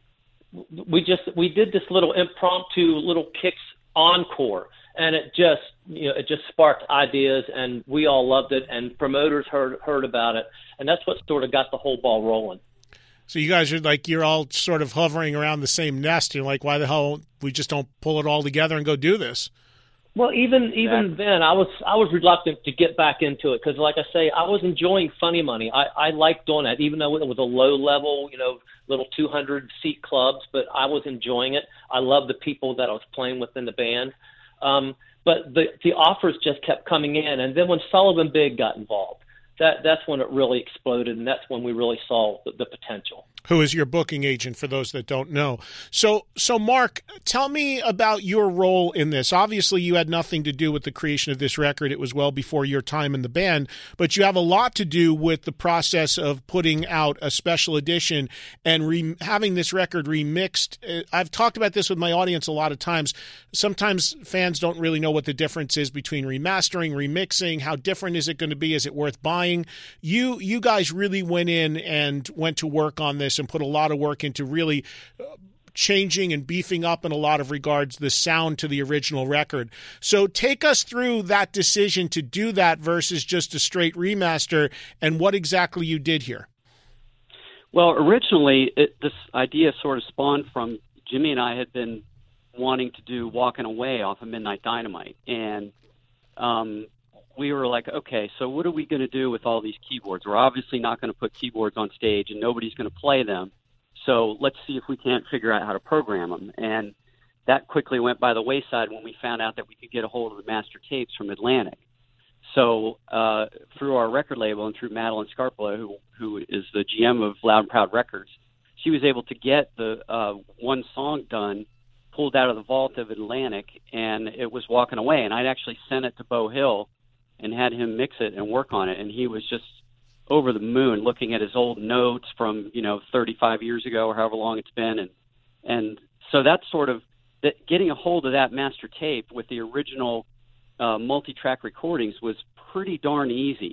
We did this little impromptu little Kix encore, and it just sparked ideas, and we all loved it, and promoters heard about it, and that's what sort of got the whole ball rolling. So you guys are like, you're all sort of hovering around the same nest. You're like, why the hell we just don't pull it all together and go do this? Well, even then, I was reluctant to get back into it, because, like I say, I was enjoying Funny Money. I liked doing that, even though it was a low level, little 200-seat clubs, but I was enjoying it. I loved the people that I was playing with in the band. But the offers just kept coming in, and then when Sullivan Big got involved, that's when it really exploded, and that's when we really saw the potential. Who is your booking agent, for those that don't know. So Mark, tell me about your role in this. Obviously, you had nothing to do with the creation of this record. It was well before your time in the band, but you have a lot to do with the process of putting out a special edition and having this record remixed. I've talked about this with my audience a lot of times. Sometimes fans don't really know what the difference is between remastering, remixing. How different is it going to be? Is it worth buying? You guys really went in and went to work on this and put a lot of work into really changing and beefing up in a lot of regards the sound to the original record. So take us through that decision to do that versus just a straight remaster, and what exactly you did here. Well, originally, this idea sort of spawned from Jimmy and I had been wanting to do Walking Away off of Midnight Dynamite, and we were like, okay, so what are we going to do with all these keyboards? We're obviously not going to put keyboards on stage, and nobody's going to play them. So let's see if we can't figure out how to program them. And that quickly went by the wayside when we found out that we could get a hold of the master tapes from Atlantic. So through our record label and through Madeline Scarpola, who is the GM of Loud and Proud Records, she was able to get the one song done, pulled out of the vault of Atlantic, and it was Walking Away. And I'd actually sent it to Beau Hill and had him mix it and work on it. And he was just over the moon looking at his old notes from, 35 years ago or however long it's been. And so that's sort of getting a hold of that master tape with the original multi-track recordings was pretty darn easy.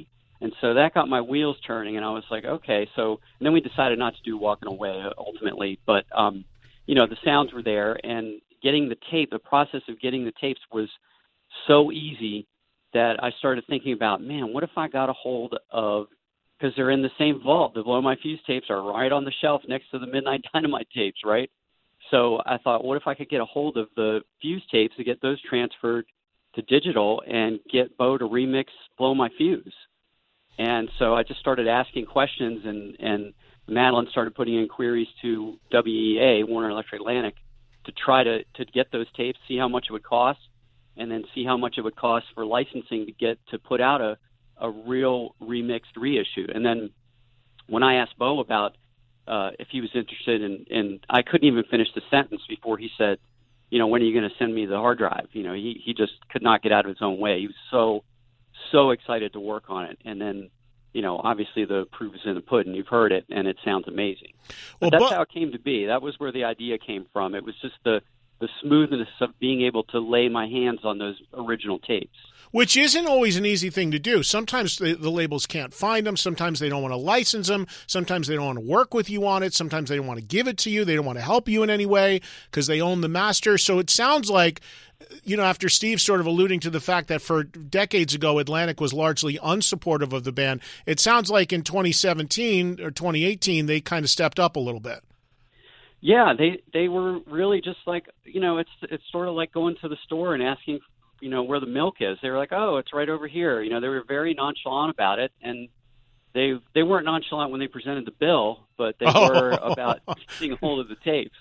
And so that got my wheels turning, and I was like, okay. So and then we decided not to do Walking Away ultimately, but the sounds were there, and getting the tape, the process of getting the tapes was so easy that I started thinking about, man, what if I got a hold of, because they're in the same vault, the Blow My Fuse tapes are right on the shelf next to the Midnight Dynamite tapes, right? So I thought, what if I could get a hold of the Fuse tapes to get those transferred to digital and get Bo to remix Blow My Fuse? And so I just started asking questions, and Madeline started putting in queries to WEA, Warner Electric Atlantic, to try to get those tapes, see how much it would cost, and then see how much it would cost for licensing to put out a real remixed reissue. And then when I asked Bo about if he was interested in I couldn't even finish the sentence before he said, when are you going to send me the hard drive? He just could not get out of his own way. He was so excited to work on it. And then, obviously the proof is in the pudding. You've heard it, and it sounds amazing. But that's how it came to be. That was where the idea came from. It was just the smoothness of being able to lay my hands on those original tapes. Which isn't always an easy thing to do. Sometimes the labels can't find them. Sometimes they don't want to license them. Sometimes they don't want to work with you on it. Sometimes they don't want to give it to you. They don't want to help you in any way because they own the master. So it sounds like, after Steve sort of alluding to the fact that for decades ago, Atlantic was largely unsupportive of the band, it sounds like in 2017 or 2018, they kind of stepped up a little bit. Yeah, they were really just like, it's sort of like going to the store and asking, where the milk is. They were like, oh, it's right over here. They were very nonchalant about it, and they weren't nonchalant when they presented the bill, but they were about getting a hold of the tapes.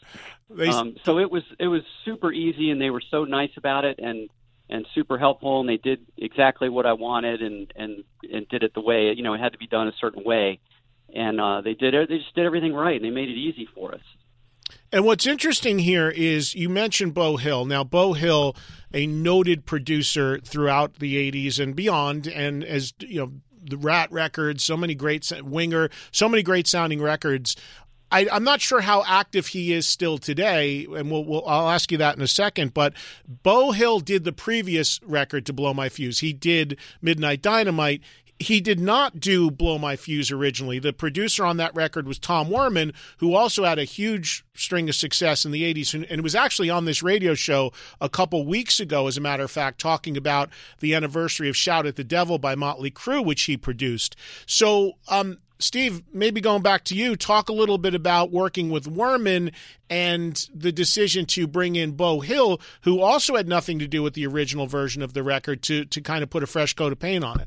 So it was super easy, and they were so nice about it, and super helpful, and they did exactly what I wanted, and did it the way it had to be done a certain way, and they just did everything right, and they made it easy for us. And what's interesting here is you mentioned Beau Hill. Now, Beau Hill, a noted producer throughout the 80s and beyond, and as the Rat records, so many great Winger, so many great sounding records. I'm not sure how active he is still today, and I'll ask you that in a second, but Beau Hill did the previous record to Blow My Fuse. He did Midnight Dynamite. He did not do Blow My Fuse originally. The producer on that record was Tom Werman, who also had a huge string of success in the 80s, and was actually on this radio show a couple weeks ago, as a matter of fact, talking about the anniversary of Shout at the Devil by Motley Crue, which he produced. So, Steve, maybe going back to you, talk a little bit about working with Werman and the decision to bring in Beau Hill, who also had nothing to do with the original version of the record, to kind of put a fresh coat of paint on it.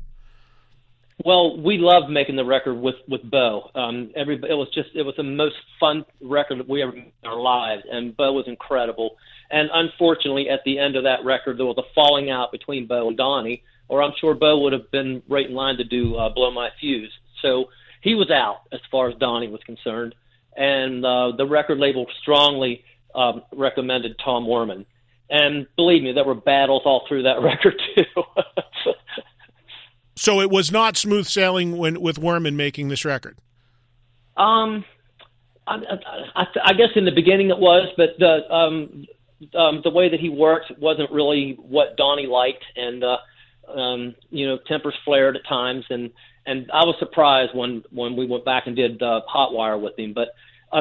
Well, we loved making the record with Beau. It was the most fun record that we ever made in our lives, and Beau was incredible. And unfortunately, at the end of that record, there was a falling out between Beau and Donnie, or I'm sure Beau would have been right in line to do Blow My Fuse. So he was out as far as Donnie was concerned, and the record label strongly recommended Tom Werman. And believe me, there were battles all through that record too. So it was not smooth sailing with Werman making this record? I guess in the beginning it was, but the way that he worked wasn't really what Donnie liked, and tempers flared at times, and I was surprised when we went back and did Hotwire with him, but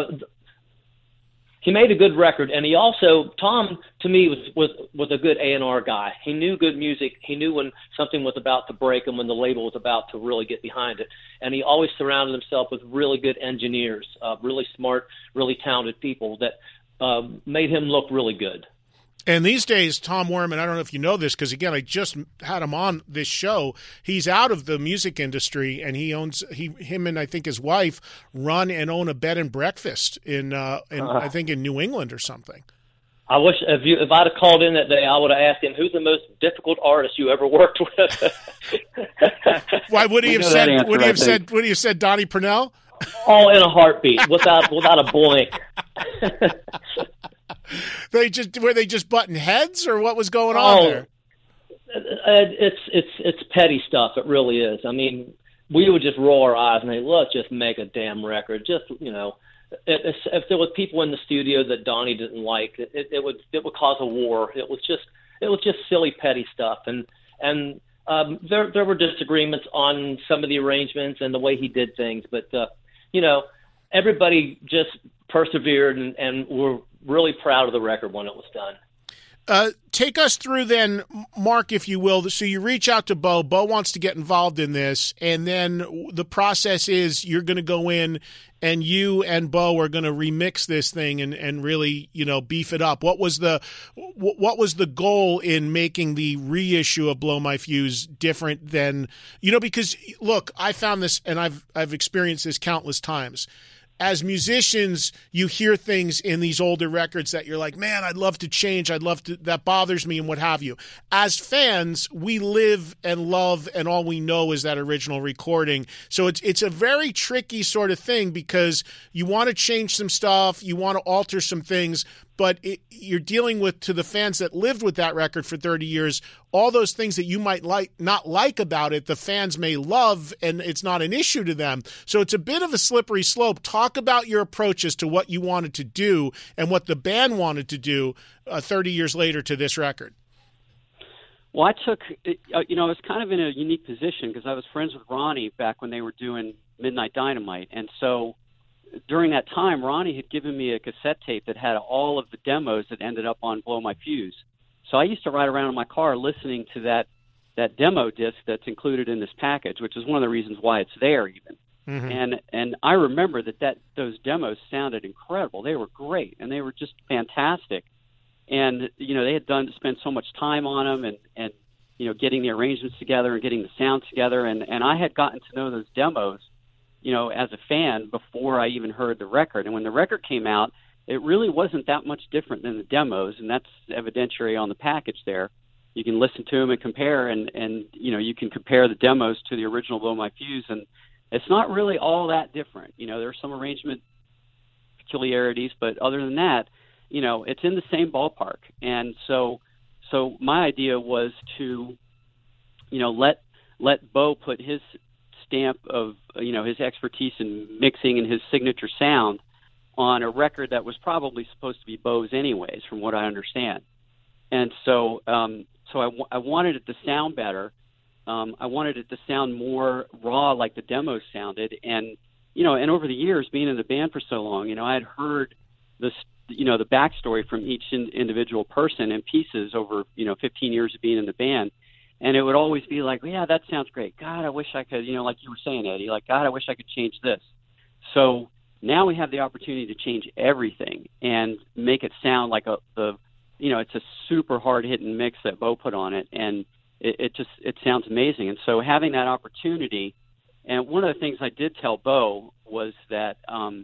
he made a good record, and he also, Tom, to me, was a good A&R guy. He knew good music. He knew when something was about to break and when the label was about to really get behind it. And he always surrounded himself with really good engineers, really smart, really talented people that made him look really good. And these days, Tom Werman, I don't know if you know this, because, again, I just had him on this show. He's out of the music industry, and him and I think his wife run and own a bed and breakfast I think in New England or something. I wish if I'd have called in that day, I would have asked him, who's the most difficult artist you ever worked with? Why would he have said Donnie Purnell? All in a heartbeat, without a blink. Were they just butting heads, or what was going on there? It's petty stuff. It really is. I mean, we would just roll our eyes and say, let's just make a damn record. Just, if there was people in the studio that Donnie didn't like, it would cause a war. It was just silly, petty stuff. And There were disagreements on some of the arrangements and the way he did things, but everybody just persevered, and we're really proud of the record when it was done. Take us through then, Mark, if you will. So you reach out to Bo. Bo wants to get involved in this, and then the process is you're going to go in and you and Bo are going to remix this thing and really, beef it up. What was the goal in making the reissue of Blow My Fuse different than, because look, I found this and I've experienced this countless times. As musicians, you hear things in these older records that you're like, man, I'd love to change. That bothers me and what have you. As fans, we live and love, and all we know is that original recording. So it's a very tricky sort of thing because you want to change some stuff, you want to alter some things, but you're dealing with, to the fans that lived with that record for 30 years, all those things that you might not like about it, the fans may love, and it's not an issue to them. So it's a bit of a slippery slope. Talk about your approach as to what you wanted to do and what the band wanted to do 30 years later to this record. Well, I was kind of in a unique position because I was friends with Ronnie back when they were doing Midnight Dynamite, and so during that time, Ronnie had given me a cassette tape that had all of the demos that ended up on Blow My Fuse. So I used to ride around in my car listening to that demo disc that's included in this package, which is one of the reasons why it's there even. Mm-hmm. And I remember that those demos sounded incredible. They were great, and they were just fantastic. And, they had spent so much time on them and getting the arrangements together and getting the sound together. And I had gotten to know those demos as a fan before I even heard the record. And when the record came out, it really wasn't that much different than the demos, and that's evidentiary on the package there. You can listen to them and compare, and you can compare the demos to the original Blow My Fuse, and it's not really all that different. There are some arrangement peculiarities, but other than that, it's in the same ballpark. And so my idea was to, let Bo put his stamp of his expertise in mixing and his signature sound on a record that was probably supposed to be Bo's anyways, from what I understand. And so I wanted it to sound better. I wanted it to sound more raw, like the demos sounded. And and over the years, being in the band for so long, I had heard the backstory from each individual person in pieces over 15 years of being in the band. And it would always be like, well, yeah, that sounds great. God, I wish I could, like you were saying, Eddie, like, God, I wish I could change this. So now we have the opportunity to change everything and make it sound like it's a super hard-hitting mix that Bo put on it, and it sounds amazing. And so having that opportunity, and one of the things I did tell Bo was that,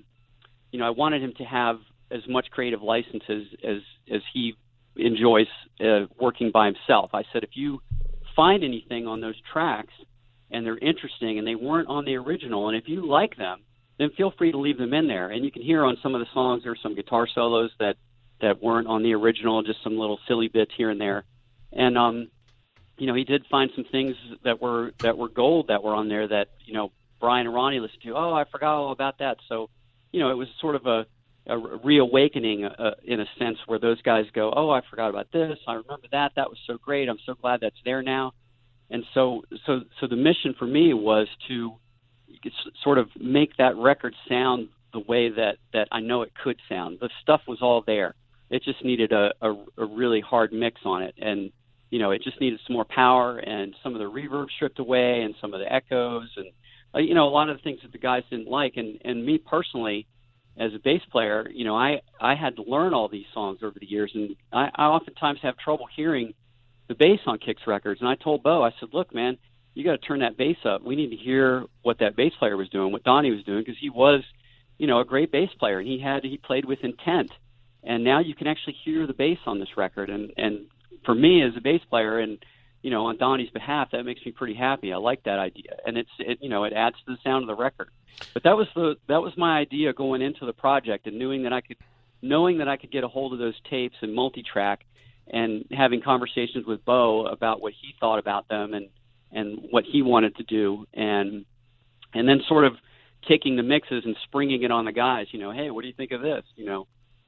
I wanted him to have as much creative license as he enjoys working by himself. I said, if you find anything on those tracks and they're interesting and they weren't on the original, and if you like them, then feel free to leave them in there. And you can hear on some of the songs there's some guitar solos that weren't on the original, just some little silly bits here and there. And he did find some things that were gold that were on there that Brian and Ronnie listened to. Oh, I forgot all about that. So it was sort of a reawakening in a sense, where those guys go, oh, I forgot about this. I remember that. That was so great. I'm so glad that's there now. And so the mission for me was to sort of make that record sound the way that I know it could sound. The stuff was all there. It just needed a really hard mix on it. And, it just needed some more power and some of the reverb stripped away and some of the echoes and, a lot of the things that the guys didn't like. And me personally, as a bass player, I had to learn all these songs over the years, and I oftentimes have trouble hearing the bass on Kix records. And I told Bo, I said, look, man, you got to turn that bass up. We need to hear what that bass player was doing, what Donnie was doing, because he was, a great bass player, and he played with intent. And now you can actually hear the bass on this record. And for me as a bass player, and on Donnie's behalf, that makes me pretty happy. I like that idea, and it adds to the sound of the record. But that was my idea going into the project, and knowing that I could get a hold of those tapes and multi-track, and having conversations with Bo about what he thought about them and what he wanted to do, and then sort of taking the mixes and springing it on the guys. Hey, what do you think of this?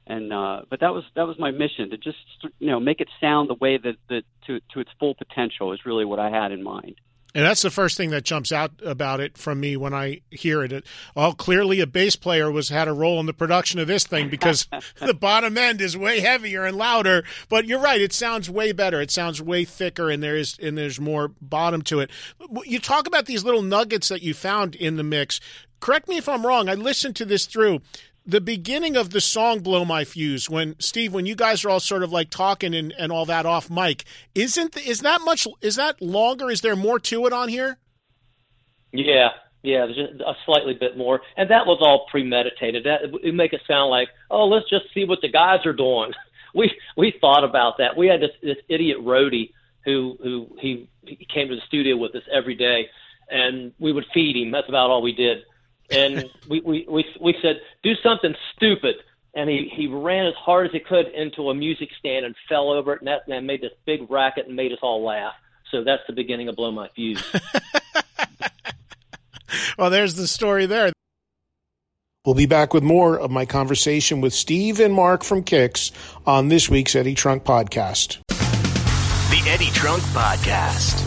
And but that was my mission, to just make it sound the way that to its full potential is really what I had in mind. And that's the first thing that jumps out about it from me when I hear it. Clearly a bass player had a role in the production of this thing, because the bottom end is way heavier and louder. But you're right, it sounds way better. It sounds way thicker, and there's more bottom to it. You talk about these little nuggets that you found in the mix. Correct me if I'm wrong. I listened to this through. The beginning of the song "Blow My Fuse," when you guys are all sort of like talking and all that off mic, is that longer? Is there more to it on here? Yeah, there's just a slightly bit more, and that was all premeditated. It make it sound like, oh, let's just see what the guys are doing. We thought about that. We had this idiot roadie who he came to the studio with us every day, and we would feed him. That's about all we did. And we said, do something stupid. And he ran as hard as he could into a music stand and fell over it, and that made this big racket and made us all laugh. So that's the beginning of Blow My Fuse. Well, there's the story there. We'll be back with more of my conversation with Steve and Mark from Kix on this week's Eddie Trunk Podcast. The Eddie Trunk Podcast.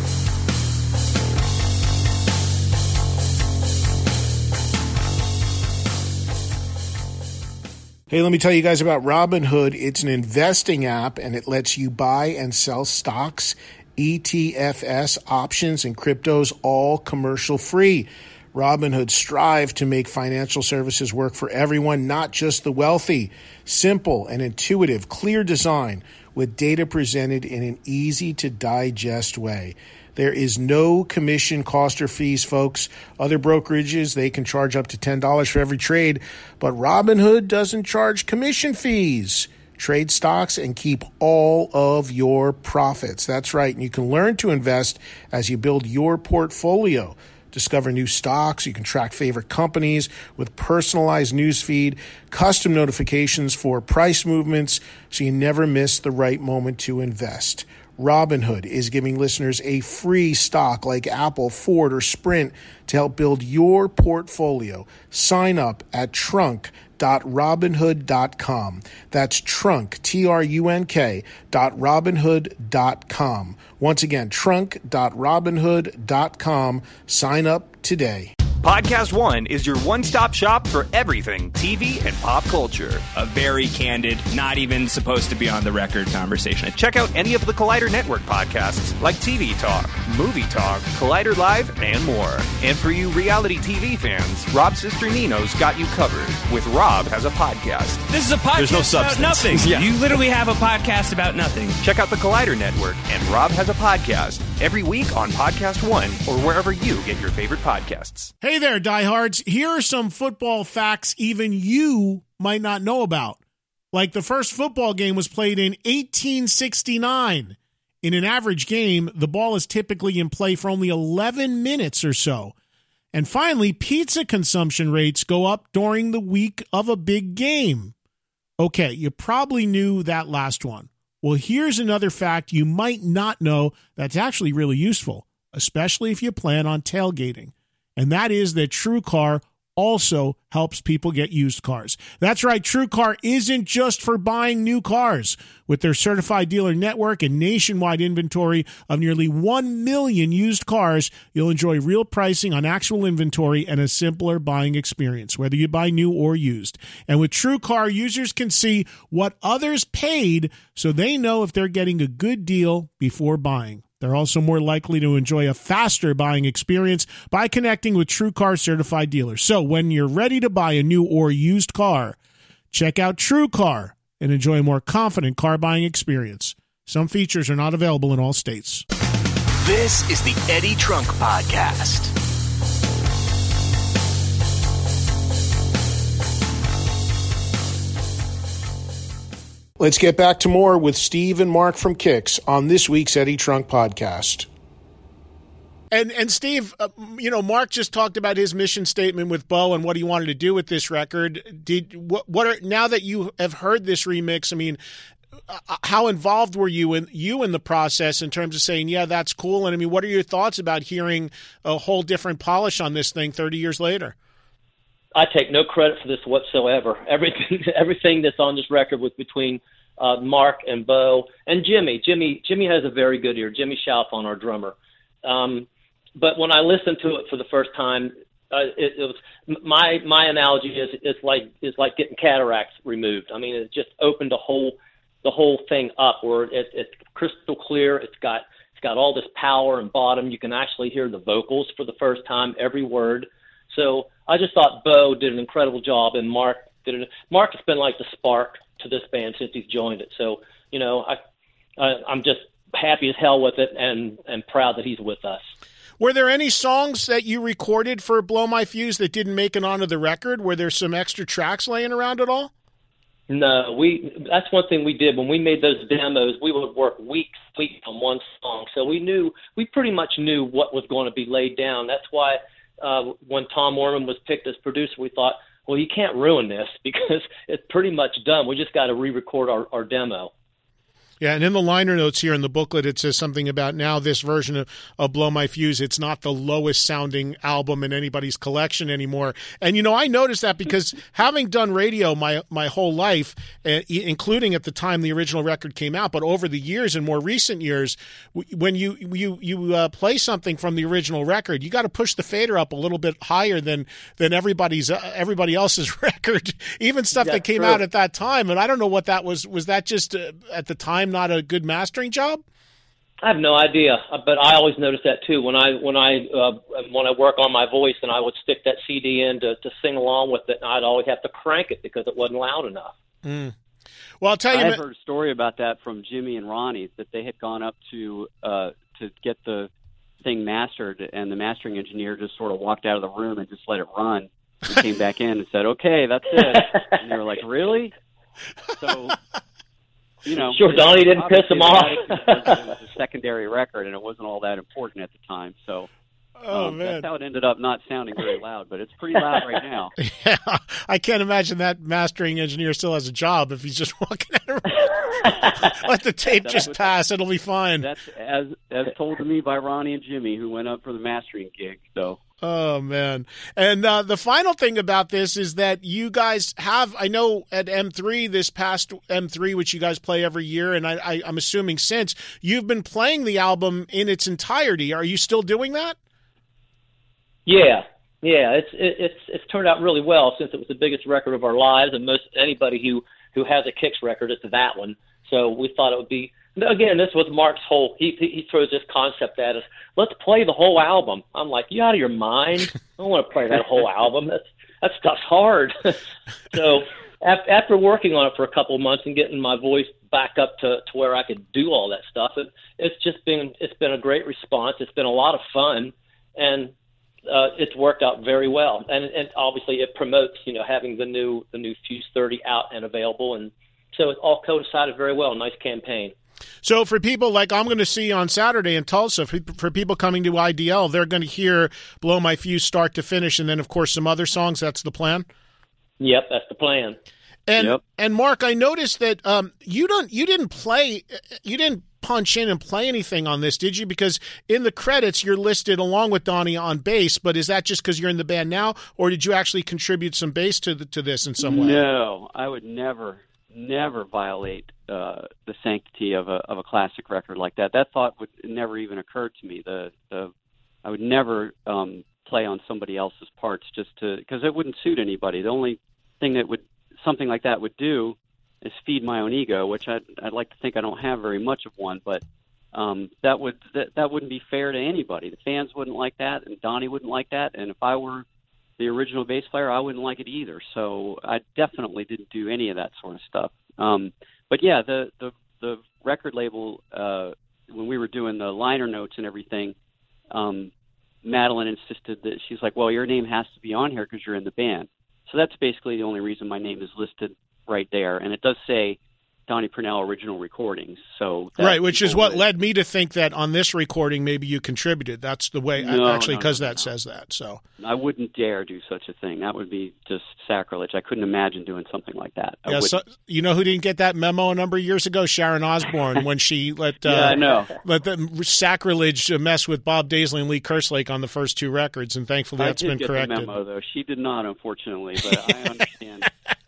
Hey, let me tell you guys about Robinhood. It's an investing app, and it lets you buy and sell stocks, ETFs, options, and cryptos, all commercial free. Robinhood strive to make financial services work for everyone, not just the wealthy. Simple and intuitive, clear design with data presented in an easy-to-digest way. There is no commission, cost, or fees, folks. Other brokerages, they can charge up to $10 for every trade, but Robinhood doesn't charge commission fees. Trade stocks and keep all of your profits. That's right, and you can learn to invest as you build your portfolio. Discover new stocks. You can track favorite companies with personalized newsfeed, custom notifications for price movements, so you never miss the right moment to invest. Robinhood is giving listeners a free stock like Apple, Ford, or Sprint to help build your portfolio. Sign up at trunk.robinhood.com. That's trunk, TRUNK.robinhood.com. Once again, trunk.robinhood.com. Sign up today. Podcast One is your one-stop shop for everything TV and pop culture. A very candid, not even supposed to be on the record conversation. Check out any of the Collider Network podcasts like TV Talk, Movie Talk, Collider Live, and more. And for you reality TV fans, Rob Cesternino's got you covered with Rob Has a Podcast. This is a podcast There's no about nothing. Yeah. You literally have a podcast about nothing. Check out the Collider Network and Rob Has a Podcast every week on Podcast One or wherever you get your favorite podcasts. Hey there, diehards. Here are some football facts even you might not know about. Like the first football game was played in 1869. In an average game, the ball is typically in play for only 11 minutes or so. And finally, pizza consumption rates go up during the week of a big game. Okay, you probably knew that last one. Well, here's another fact you might not know that's actually really useful, especially if you plan on tailgating. And that is that TrueCar also helps people get used cars. That's right, TrueCar isn't just for buying new cars. With their certified dealer network and nationwide inventory of nearly 1 million used cars, you'll enjoy real pricing on actual inventory and a simpler buying experience, whether you buy new or used. And with TrueCar, users can see what others paid so they know if they're getting a good deal before buying. They're also more likely to enjoy a faster buying experience by connecting with TrueCar certified dealers. So when you're ready to buy a new or used car, check out TrueCar and enjoy a more confident car buying experience. Some features are not available in all states. This is the Eddie Trunk Podcast. Let's get back to more with Steve and Mark from Kix on this week's Eddie Trunk Podcast. And Steve, Mark just talked about his mission statement with Bo and what he wanted to do with this record. Now that you have heard this remix, I mean, how involved were you in the process in terms of saying, yeah, that's cool? And I mean, what are your thoughts about hearing a whole different polish on this thing 30 years later? I take no credit for this whatsoever. Everything that's on this record was between Mark and Bo and Jimmy. Jimmy has a very good ear. Jimmy Chalfon, our drummer. But when I listened to it for the first time, it was my analogy is like getting cataracts removed. I mean, it just opened the whole thing up where it's crystal clear. It's got all this power and bottom. You can actually hear the vocals for the first time, every word. So I just thought Bo did an incredible job, and Mark did it. Mark has been like the spark to this band since he's joined it. So, you know, I'm just happy as hell with it and proud that he's with us. Were there any songs that you recorded for Blow My Fuse that didn't make it onto the record? Were there some extra tracks laying around at all? No, that's one thing we did. When we made those demos, we would work weeks on one song. So we pretty much knew what was going to be laid down. That's why when Tom Orman was picked as producer, we thought, well, you can't ruin this because it's pretty much done. We just got to re-record our demo. Yeah, and in the liner notes here in the booklet, it says something about now this version of Blow My Fuse, it's not the lowest sounding album in anybody's collection anymore. And, you know, I noticed that because having done radio my whole life, including at the time the original record came out, but over the years and more recent years, when you play something from the original record, you got to push the fader up a little bit higher than everybody else's record, even stuff that came out at that time. And I don't know what that was. Was that just at the time not a good mastering job? I have no idea, but I always notice that too. When I work on my voice and I would stick that CD in to sing along with it, and I'd always have to crank it because it wasn't loud enough. Mm. Well, I'll tell you, I've heard a story about that from Jimmy and Ronnie, that they had gone up to get the thing mastered, and the mastering engineer just sort of walked out of the room and just let it run. He came back in and said, "Okay, that's it." And they were like, "Really?" So. You know, sure, Donnie didn't piss him off. It was a secondary record, and it wasn't all that important at the time. So man. That's how it ended up not sounding very loud, but it's pretty loud right now. Yeah, I can't imagine that mastering engineer still has a job if he's just walking out. Let the tape just pass; it'll be fine. That's as told to me by Ronnie and Jimmy, who went up for the mastering gig. So. Oh, man. And the final thing about this is that you guys have, I know at M3, this past M3, which you guys play every year, and I'm assuming since, you've been playing the album in its entirety. Are you still doing that? Yeah. It's turned out really well since it was the biggest record of our lives, and most anybody who has a Kix record, it's that one. So we thought it would be, again, this was Mark's whole, he throws this concept at us, let's play the whole album. I'm like, you out of your mind? I don't want to play that whole album. That stuff's hard. So after working on it for a couple of months and getting my voice back up to where I could do all that stuff, it's been a great response. It's been a lot of fun, and it's worked out very well. And obviously it promotes, you know, having the new Fuse 30 out and available, and so it all coincided very well. Nice campaign. So for people like I'm going to see on Saturday in Tulsa, for people coming to IDL, they're going to hear Blow My Fuse start to finish, and then, of course, some other songs. That's the plan? Yep, that's the plan. And Mark, I noticed that you didn't punch in and play anything on this, did you? Because in the credits, you're listed along with Donnie on bass, but is that just because you're in the band now, or did you actually contribute some bass to this in some way? No, I would never violate the sanctity of a classic record like that. That thought would never even occur to me. I would never play on somebody else's parts because it wouldn't suit anybody. The only thing that something like that would do is feed my own ego, which I'd like to think I don't have very much of one, but that wouldn't be fair to anybody. The fans wouldn't like that, and Donnie wouldn't like that, and if I were the original bass player, I wouldn't like it either. So I definitely didn't do any of that sort of stuff. But yeah, the record label, when we were doing the liner notes and everything, Madeline insisted that she's like, well, your name has to be on here because you're in the band. So that's basically the only reason my name is listed right there. And it does say Donnie Purnell original recordings. So right, which is what led me to think that on this recording maybe you contributed. That's the way, because that says that. So I wouldn't dare do such a thing. That would be just sacrilege. I couldn't imagine doing something like that. Yeah, so, you know who didn't get that memo a number of years ago? Sharon Osbourne, when she let the sacrilege mess with Bob Daisley and Lee Kerslake on the first two records, and thankfully that's been corrected. I did get the memo, though. She did not, unfortunately, but I understand.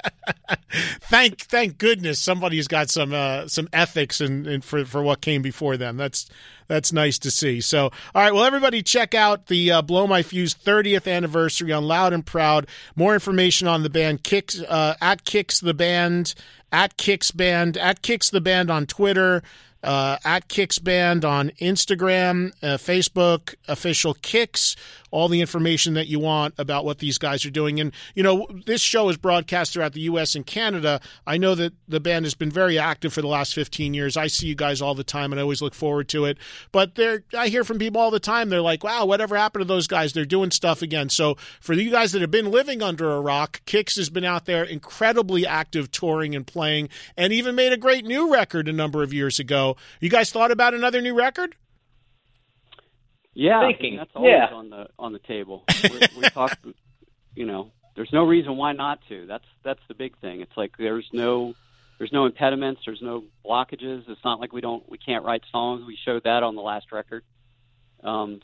Thank goodness somebody's got some ethics and for what came before them. That's nice to see. So, all right, well, everybody check out the Blow My Fuse 30th anniversary on Loud and Proud. More information on the band at Kicks the Band, at Kicks the Band on Twitter, at Kicks Band on Instagram, Facebook, official Kicks, all the information that you want about what these guys are doing. And, you know, this show is broadcast throughout the U.S. and Canada. I know that the band has been very active for the last 15 years. I see you guys all the time, and I always look forward to it. But I hear from people all the time. They're like, wow, whatever happened to those guys? They're doing stuff again. So for you guys that have been living under a rock, Kicks has been out there incredibly active, touring and playing, and even made a great new record a number of years ago. You guys thought about another new record? Yeah, that's always on the table. We talk, you know, there's no reason why not to. That's the big thing. It's like there's no impediments, there's no blockages. It's not like we can't write songs. We showed that on the last record. That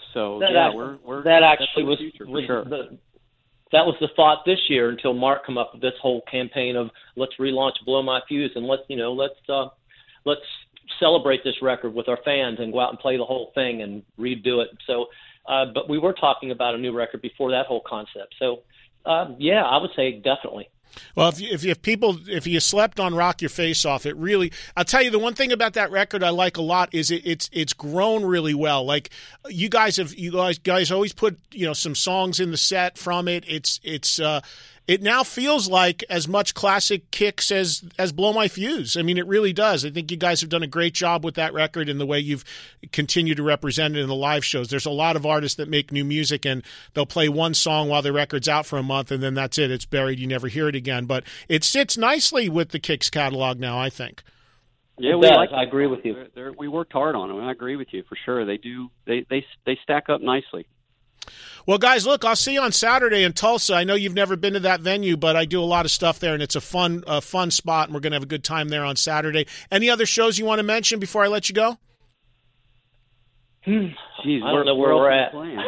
was the thought this year until Mark come up with this whole campaign of let's relaunch Blow My Fuse and let's celebrate this record with our fans and go out and play the whole thing and redo it. So, but we were talking about a new record before that whole concept. So, I would say definitely. Well, if you slept on Rock Your Face Off, it really, I'll tell you, the one thing about that record I like a lot is it's grown really well. Like you guys always put, you know, some songs in the set from it. It now feels like as much classic Kicks as Blow My Fuse. I mean, it really does. I think you guys have done a great job with that record and the way you've continued to represent it in the live shows. There's a lot of artists that make new music and they'll play one song while the record's out for a month and then that's it. It's buried. You never hear it again. But it sits nicely with the Kicks catalog now, I think. Yeah, I agree with you. We worked hard on them, and I agree with you for sure. They do. They stack up nicely. Well, guys, look, I'll see you on Saturday in Tulsa. I know you've never been to that venue, but I do a lot of stuff there, and it's a fun spot, and we're going to have a good time there on Saturday. Any other shows you want to mention before I let you go? Jeez, I don't know where we're at.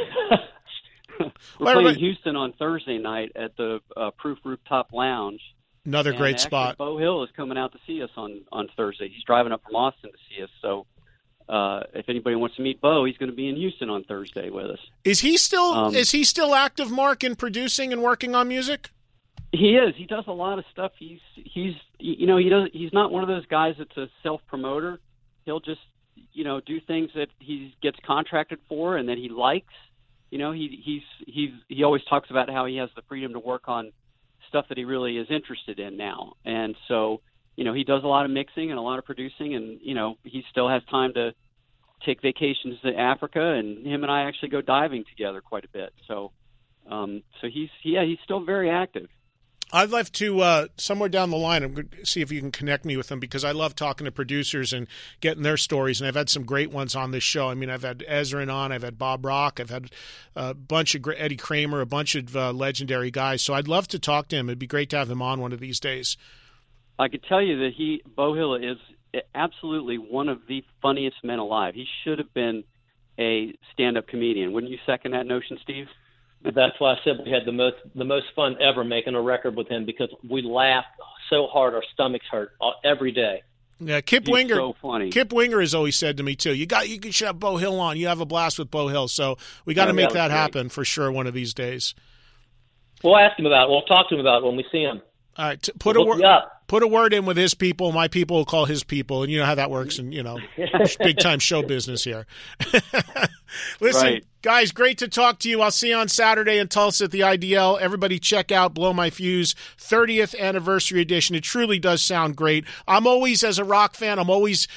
We're playing Houston on Thursday night at the Proof Rooftop Lounge. Another great spot. Bo Hill is coming out to see us on Thursday. He's driving up from Austin to see us, so if anybody wants to meet Bo, he's going to be in Houston on Thursday with us. Is he still active, Mark, in producing and working on music? He is. He does a lot of stuff. He's not one of those guys that's a self-promoter. He'll just, you know, do things that he gets contracted for and that he likes. You know, he always talks about how he has the freedom to work on stuff that he really is interested in now. And so, you know, he does a lot of mixing and a lot of producing, and, you know, he still has time to take vacations to Africa, and him and I actually go diving together quite a bit. So he's still very active. I'd love to, somewhere down the line, I'm going to see if you can connect me with them, because I love talking to producers and getting their stories, and I've had some great ones on this show. I mean, I've had Ezrin on, I've had Bob Rock, I've had a bunch of Eddie Kramer, a bunch of legendary guys. So I'd love to talk to him. It'd be great to have him on one of these days. I could tell you that Bo Hill is absolutely one of the funniest men alive. He should have been a stand-up comedian. Wouldn't you second that notion, Steve? That's why I said we had the most fun ever making a record with him, because we laughed so hard our stomachs hurt every day. Yeah, Kip Winger. So funny. Kip Winger has always said to me too, you should have Bo Hill on. You have a blast with Bo Hill. So we got to make that happen for sure one of these days. We'll ask him about it. We'll talk to him about it when we see him. All right, put a word in with his people. My people will call his people, and you know how that works. And you know, big time show business here. Listen, right. Guys, great to talk to you. I'll see you on Saturday in Tulsa at the IDL. Everybody check out Blow My Fuse 30th Anniversary Edition. It truly does sound great. I'm always, as a rock fan, I'm always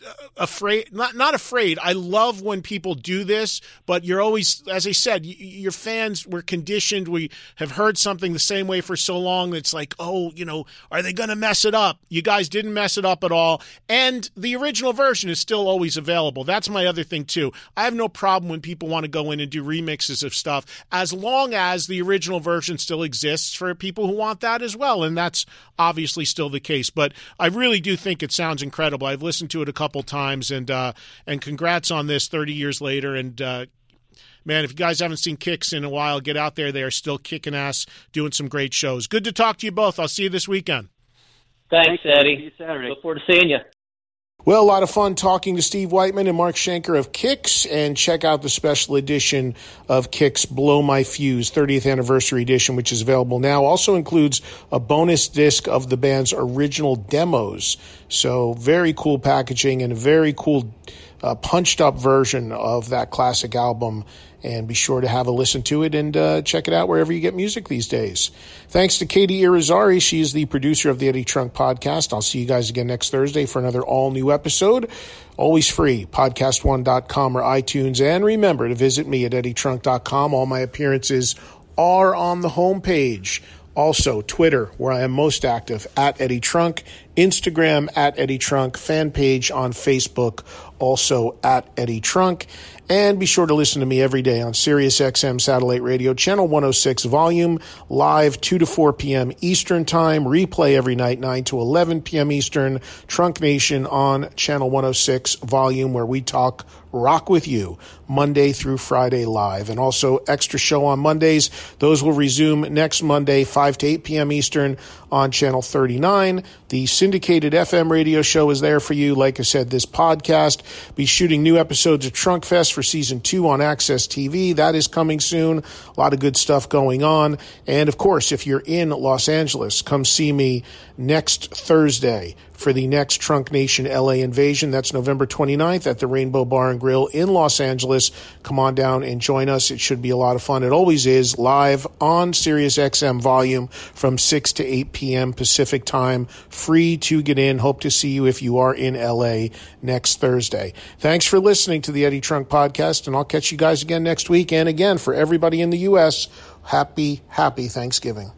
afraid, not afraid. I love when people do this, but you're always, as I said, your fans were conditioned. We have heard something the same way for so long. It's like, oh, are they going to mess it up? You guys didn't mess it up at all. And the original version is still always available. That's my other thing, too. I have no problem when people want to go in and do remixes of stuff, as long as the original version still exists for people who want that as well. And that's obviously still the case. But I really do think it sounds incredible. I've listened to it a couple times, and congrats on this 30 years later. And man, if you guys haven't seen Kix in a while, get out there. They are still kicking ass, doing some great shows. Good to talk to you both. I'll see you this weekend. Thanks, Eddie. See you Saturday. Look forward to seeing you. Well, a lot of fun talking to Steve Whiteman and Mark Schenker of Kix, and check out the special edition of Kix Blow My Fuse 30th Anniversary Edition, which is available now. Also includes a bonus disc of the band's original demos. So very cool packaging and a very cool punched up version of that classic album. And be sure to have a listen to it and check it out wherever you get music these days. Thanks to Katie Irizarry. She is the producer of the Eddie Trunk Podcast. I'll see you guys again next Thursday for another all-new episode. Always free, podcast1.com or iTunes. And remember to visit me at eddietrunk.com. All my appearances are on the homepage. Also, Twitter, where I am most active, at Eddie Trunk. Instagram, at Eddie Trunk. Fan page on Facebook, also at Eddie Trunk. And be sure to listen to me every day on Sirius XM Satellite Radio, Channel 106 Volume, live 2 to 4 p.m. Eastern Time, replay every night 9 to 11 p.m. Eastern, Trunk Nation on Channel 106 Volume, where we talk rock with you Monday through Friday live. And also extra show on Mondays. Those will resume next Monday, 5 to 8 p.m. Eastern on Channel 39. The syndicated FM radio show is there for you. Like I said, this podcast be shooting new episodes of Trunk Fest for Season 2 on Access TV. That is coming soon. A lot of good stuff going on. And, of course, if you're in Los Angeles, come see me next Thursday for the next Trunk Nation LA Invasion. That's November 29th at the Rainbow Bar and Grill in Los Angeles. Come on down and join us. It should be a lot of fun. It always is, live on Sirius XM Volume from 6 to 8 p.m. Pacific Time. Free to get in. Hope to see you if you are in LA next Thursday. Thanks for listening to the Eddie Trunk Podcast, and I'll catch you guys again next week. And again, for everybody in the U.S., happy Thanksgiving.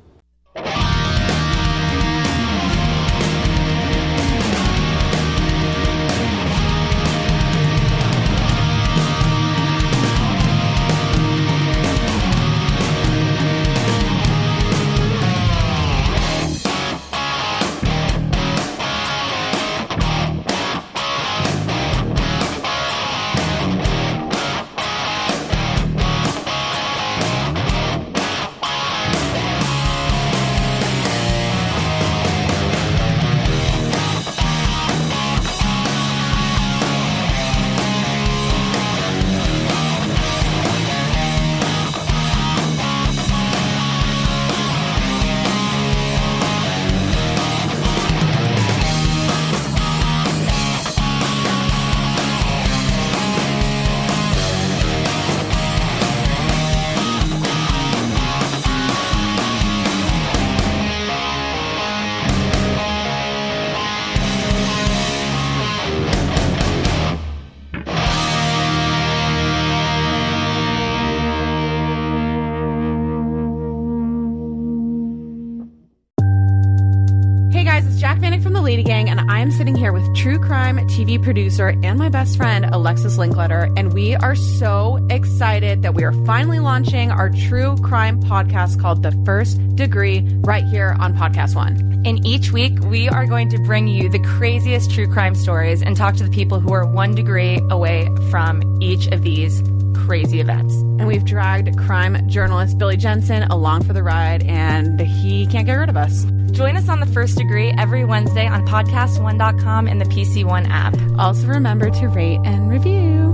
Lady Gang, and I am sitting here with true crime TV producer and my best friend, Alexis Linkletter, and we are so excited that we are finally launching our true crime podcast called The First Degree right here on Podcast One. And each week, we are going to bring you the craziest true crime stories and talk to the people who are 1 degree away from each of these crazy events. And we've dragged crime journalist Billy Jensen along for the ride, and he can't get rid of us. Join us on The First Degree every Wednesday on podcast1.com and the PC One app. Also remember to rate and review.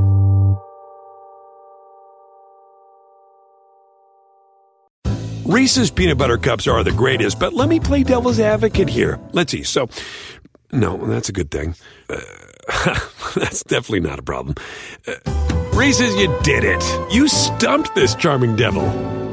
Reese's peanut butter cups are the greatest, but let me play devil's advocate here. Let's see. So, no, that's a good thing. That's definitely not a problem. Reese's, you did it. You stumped this charming devil.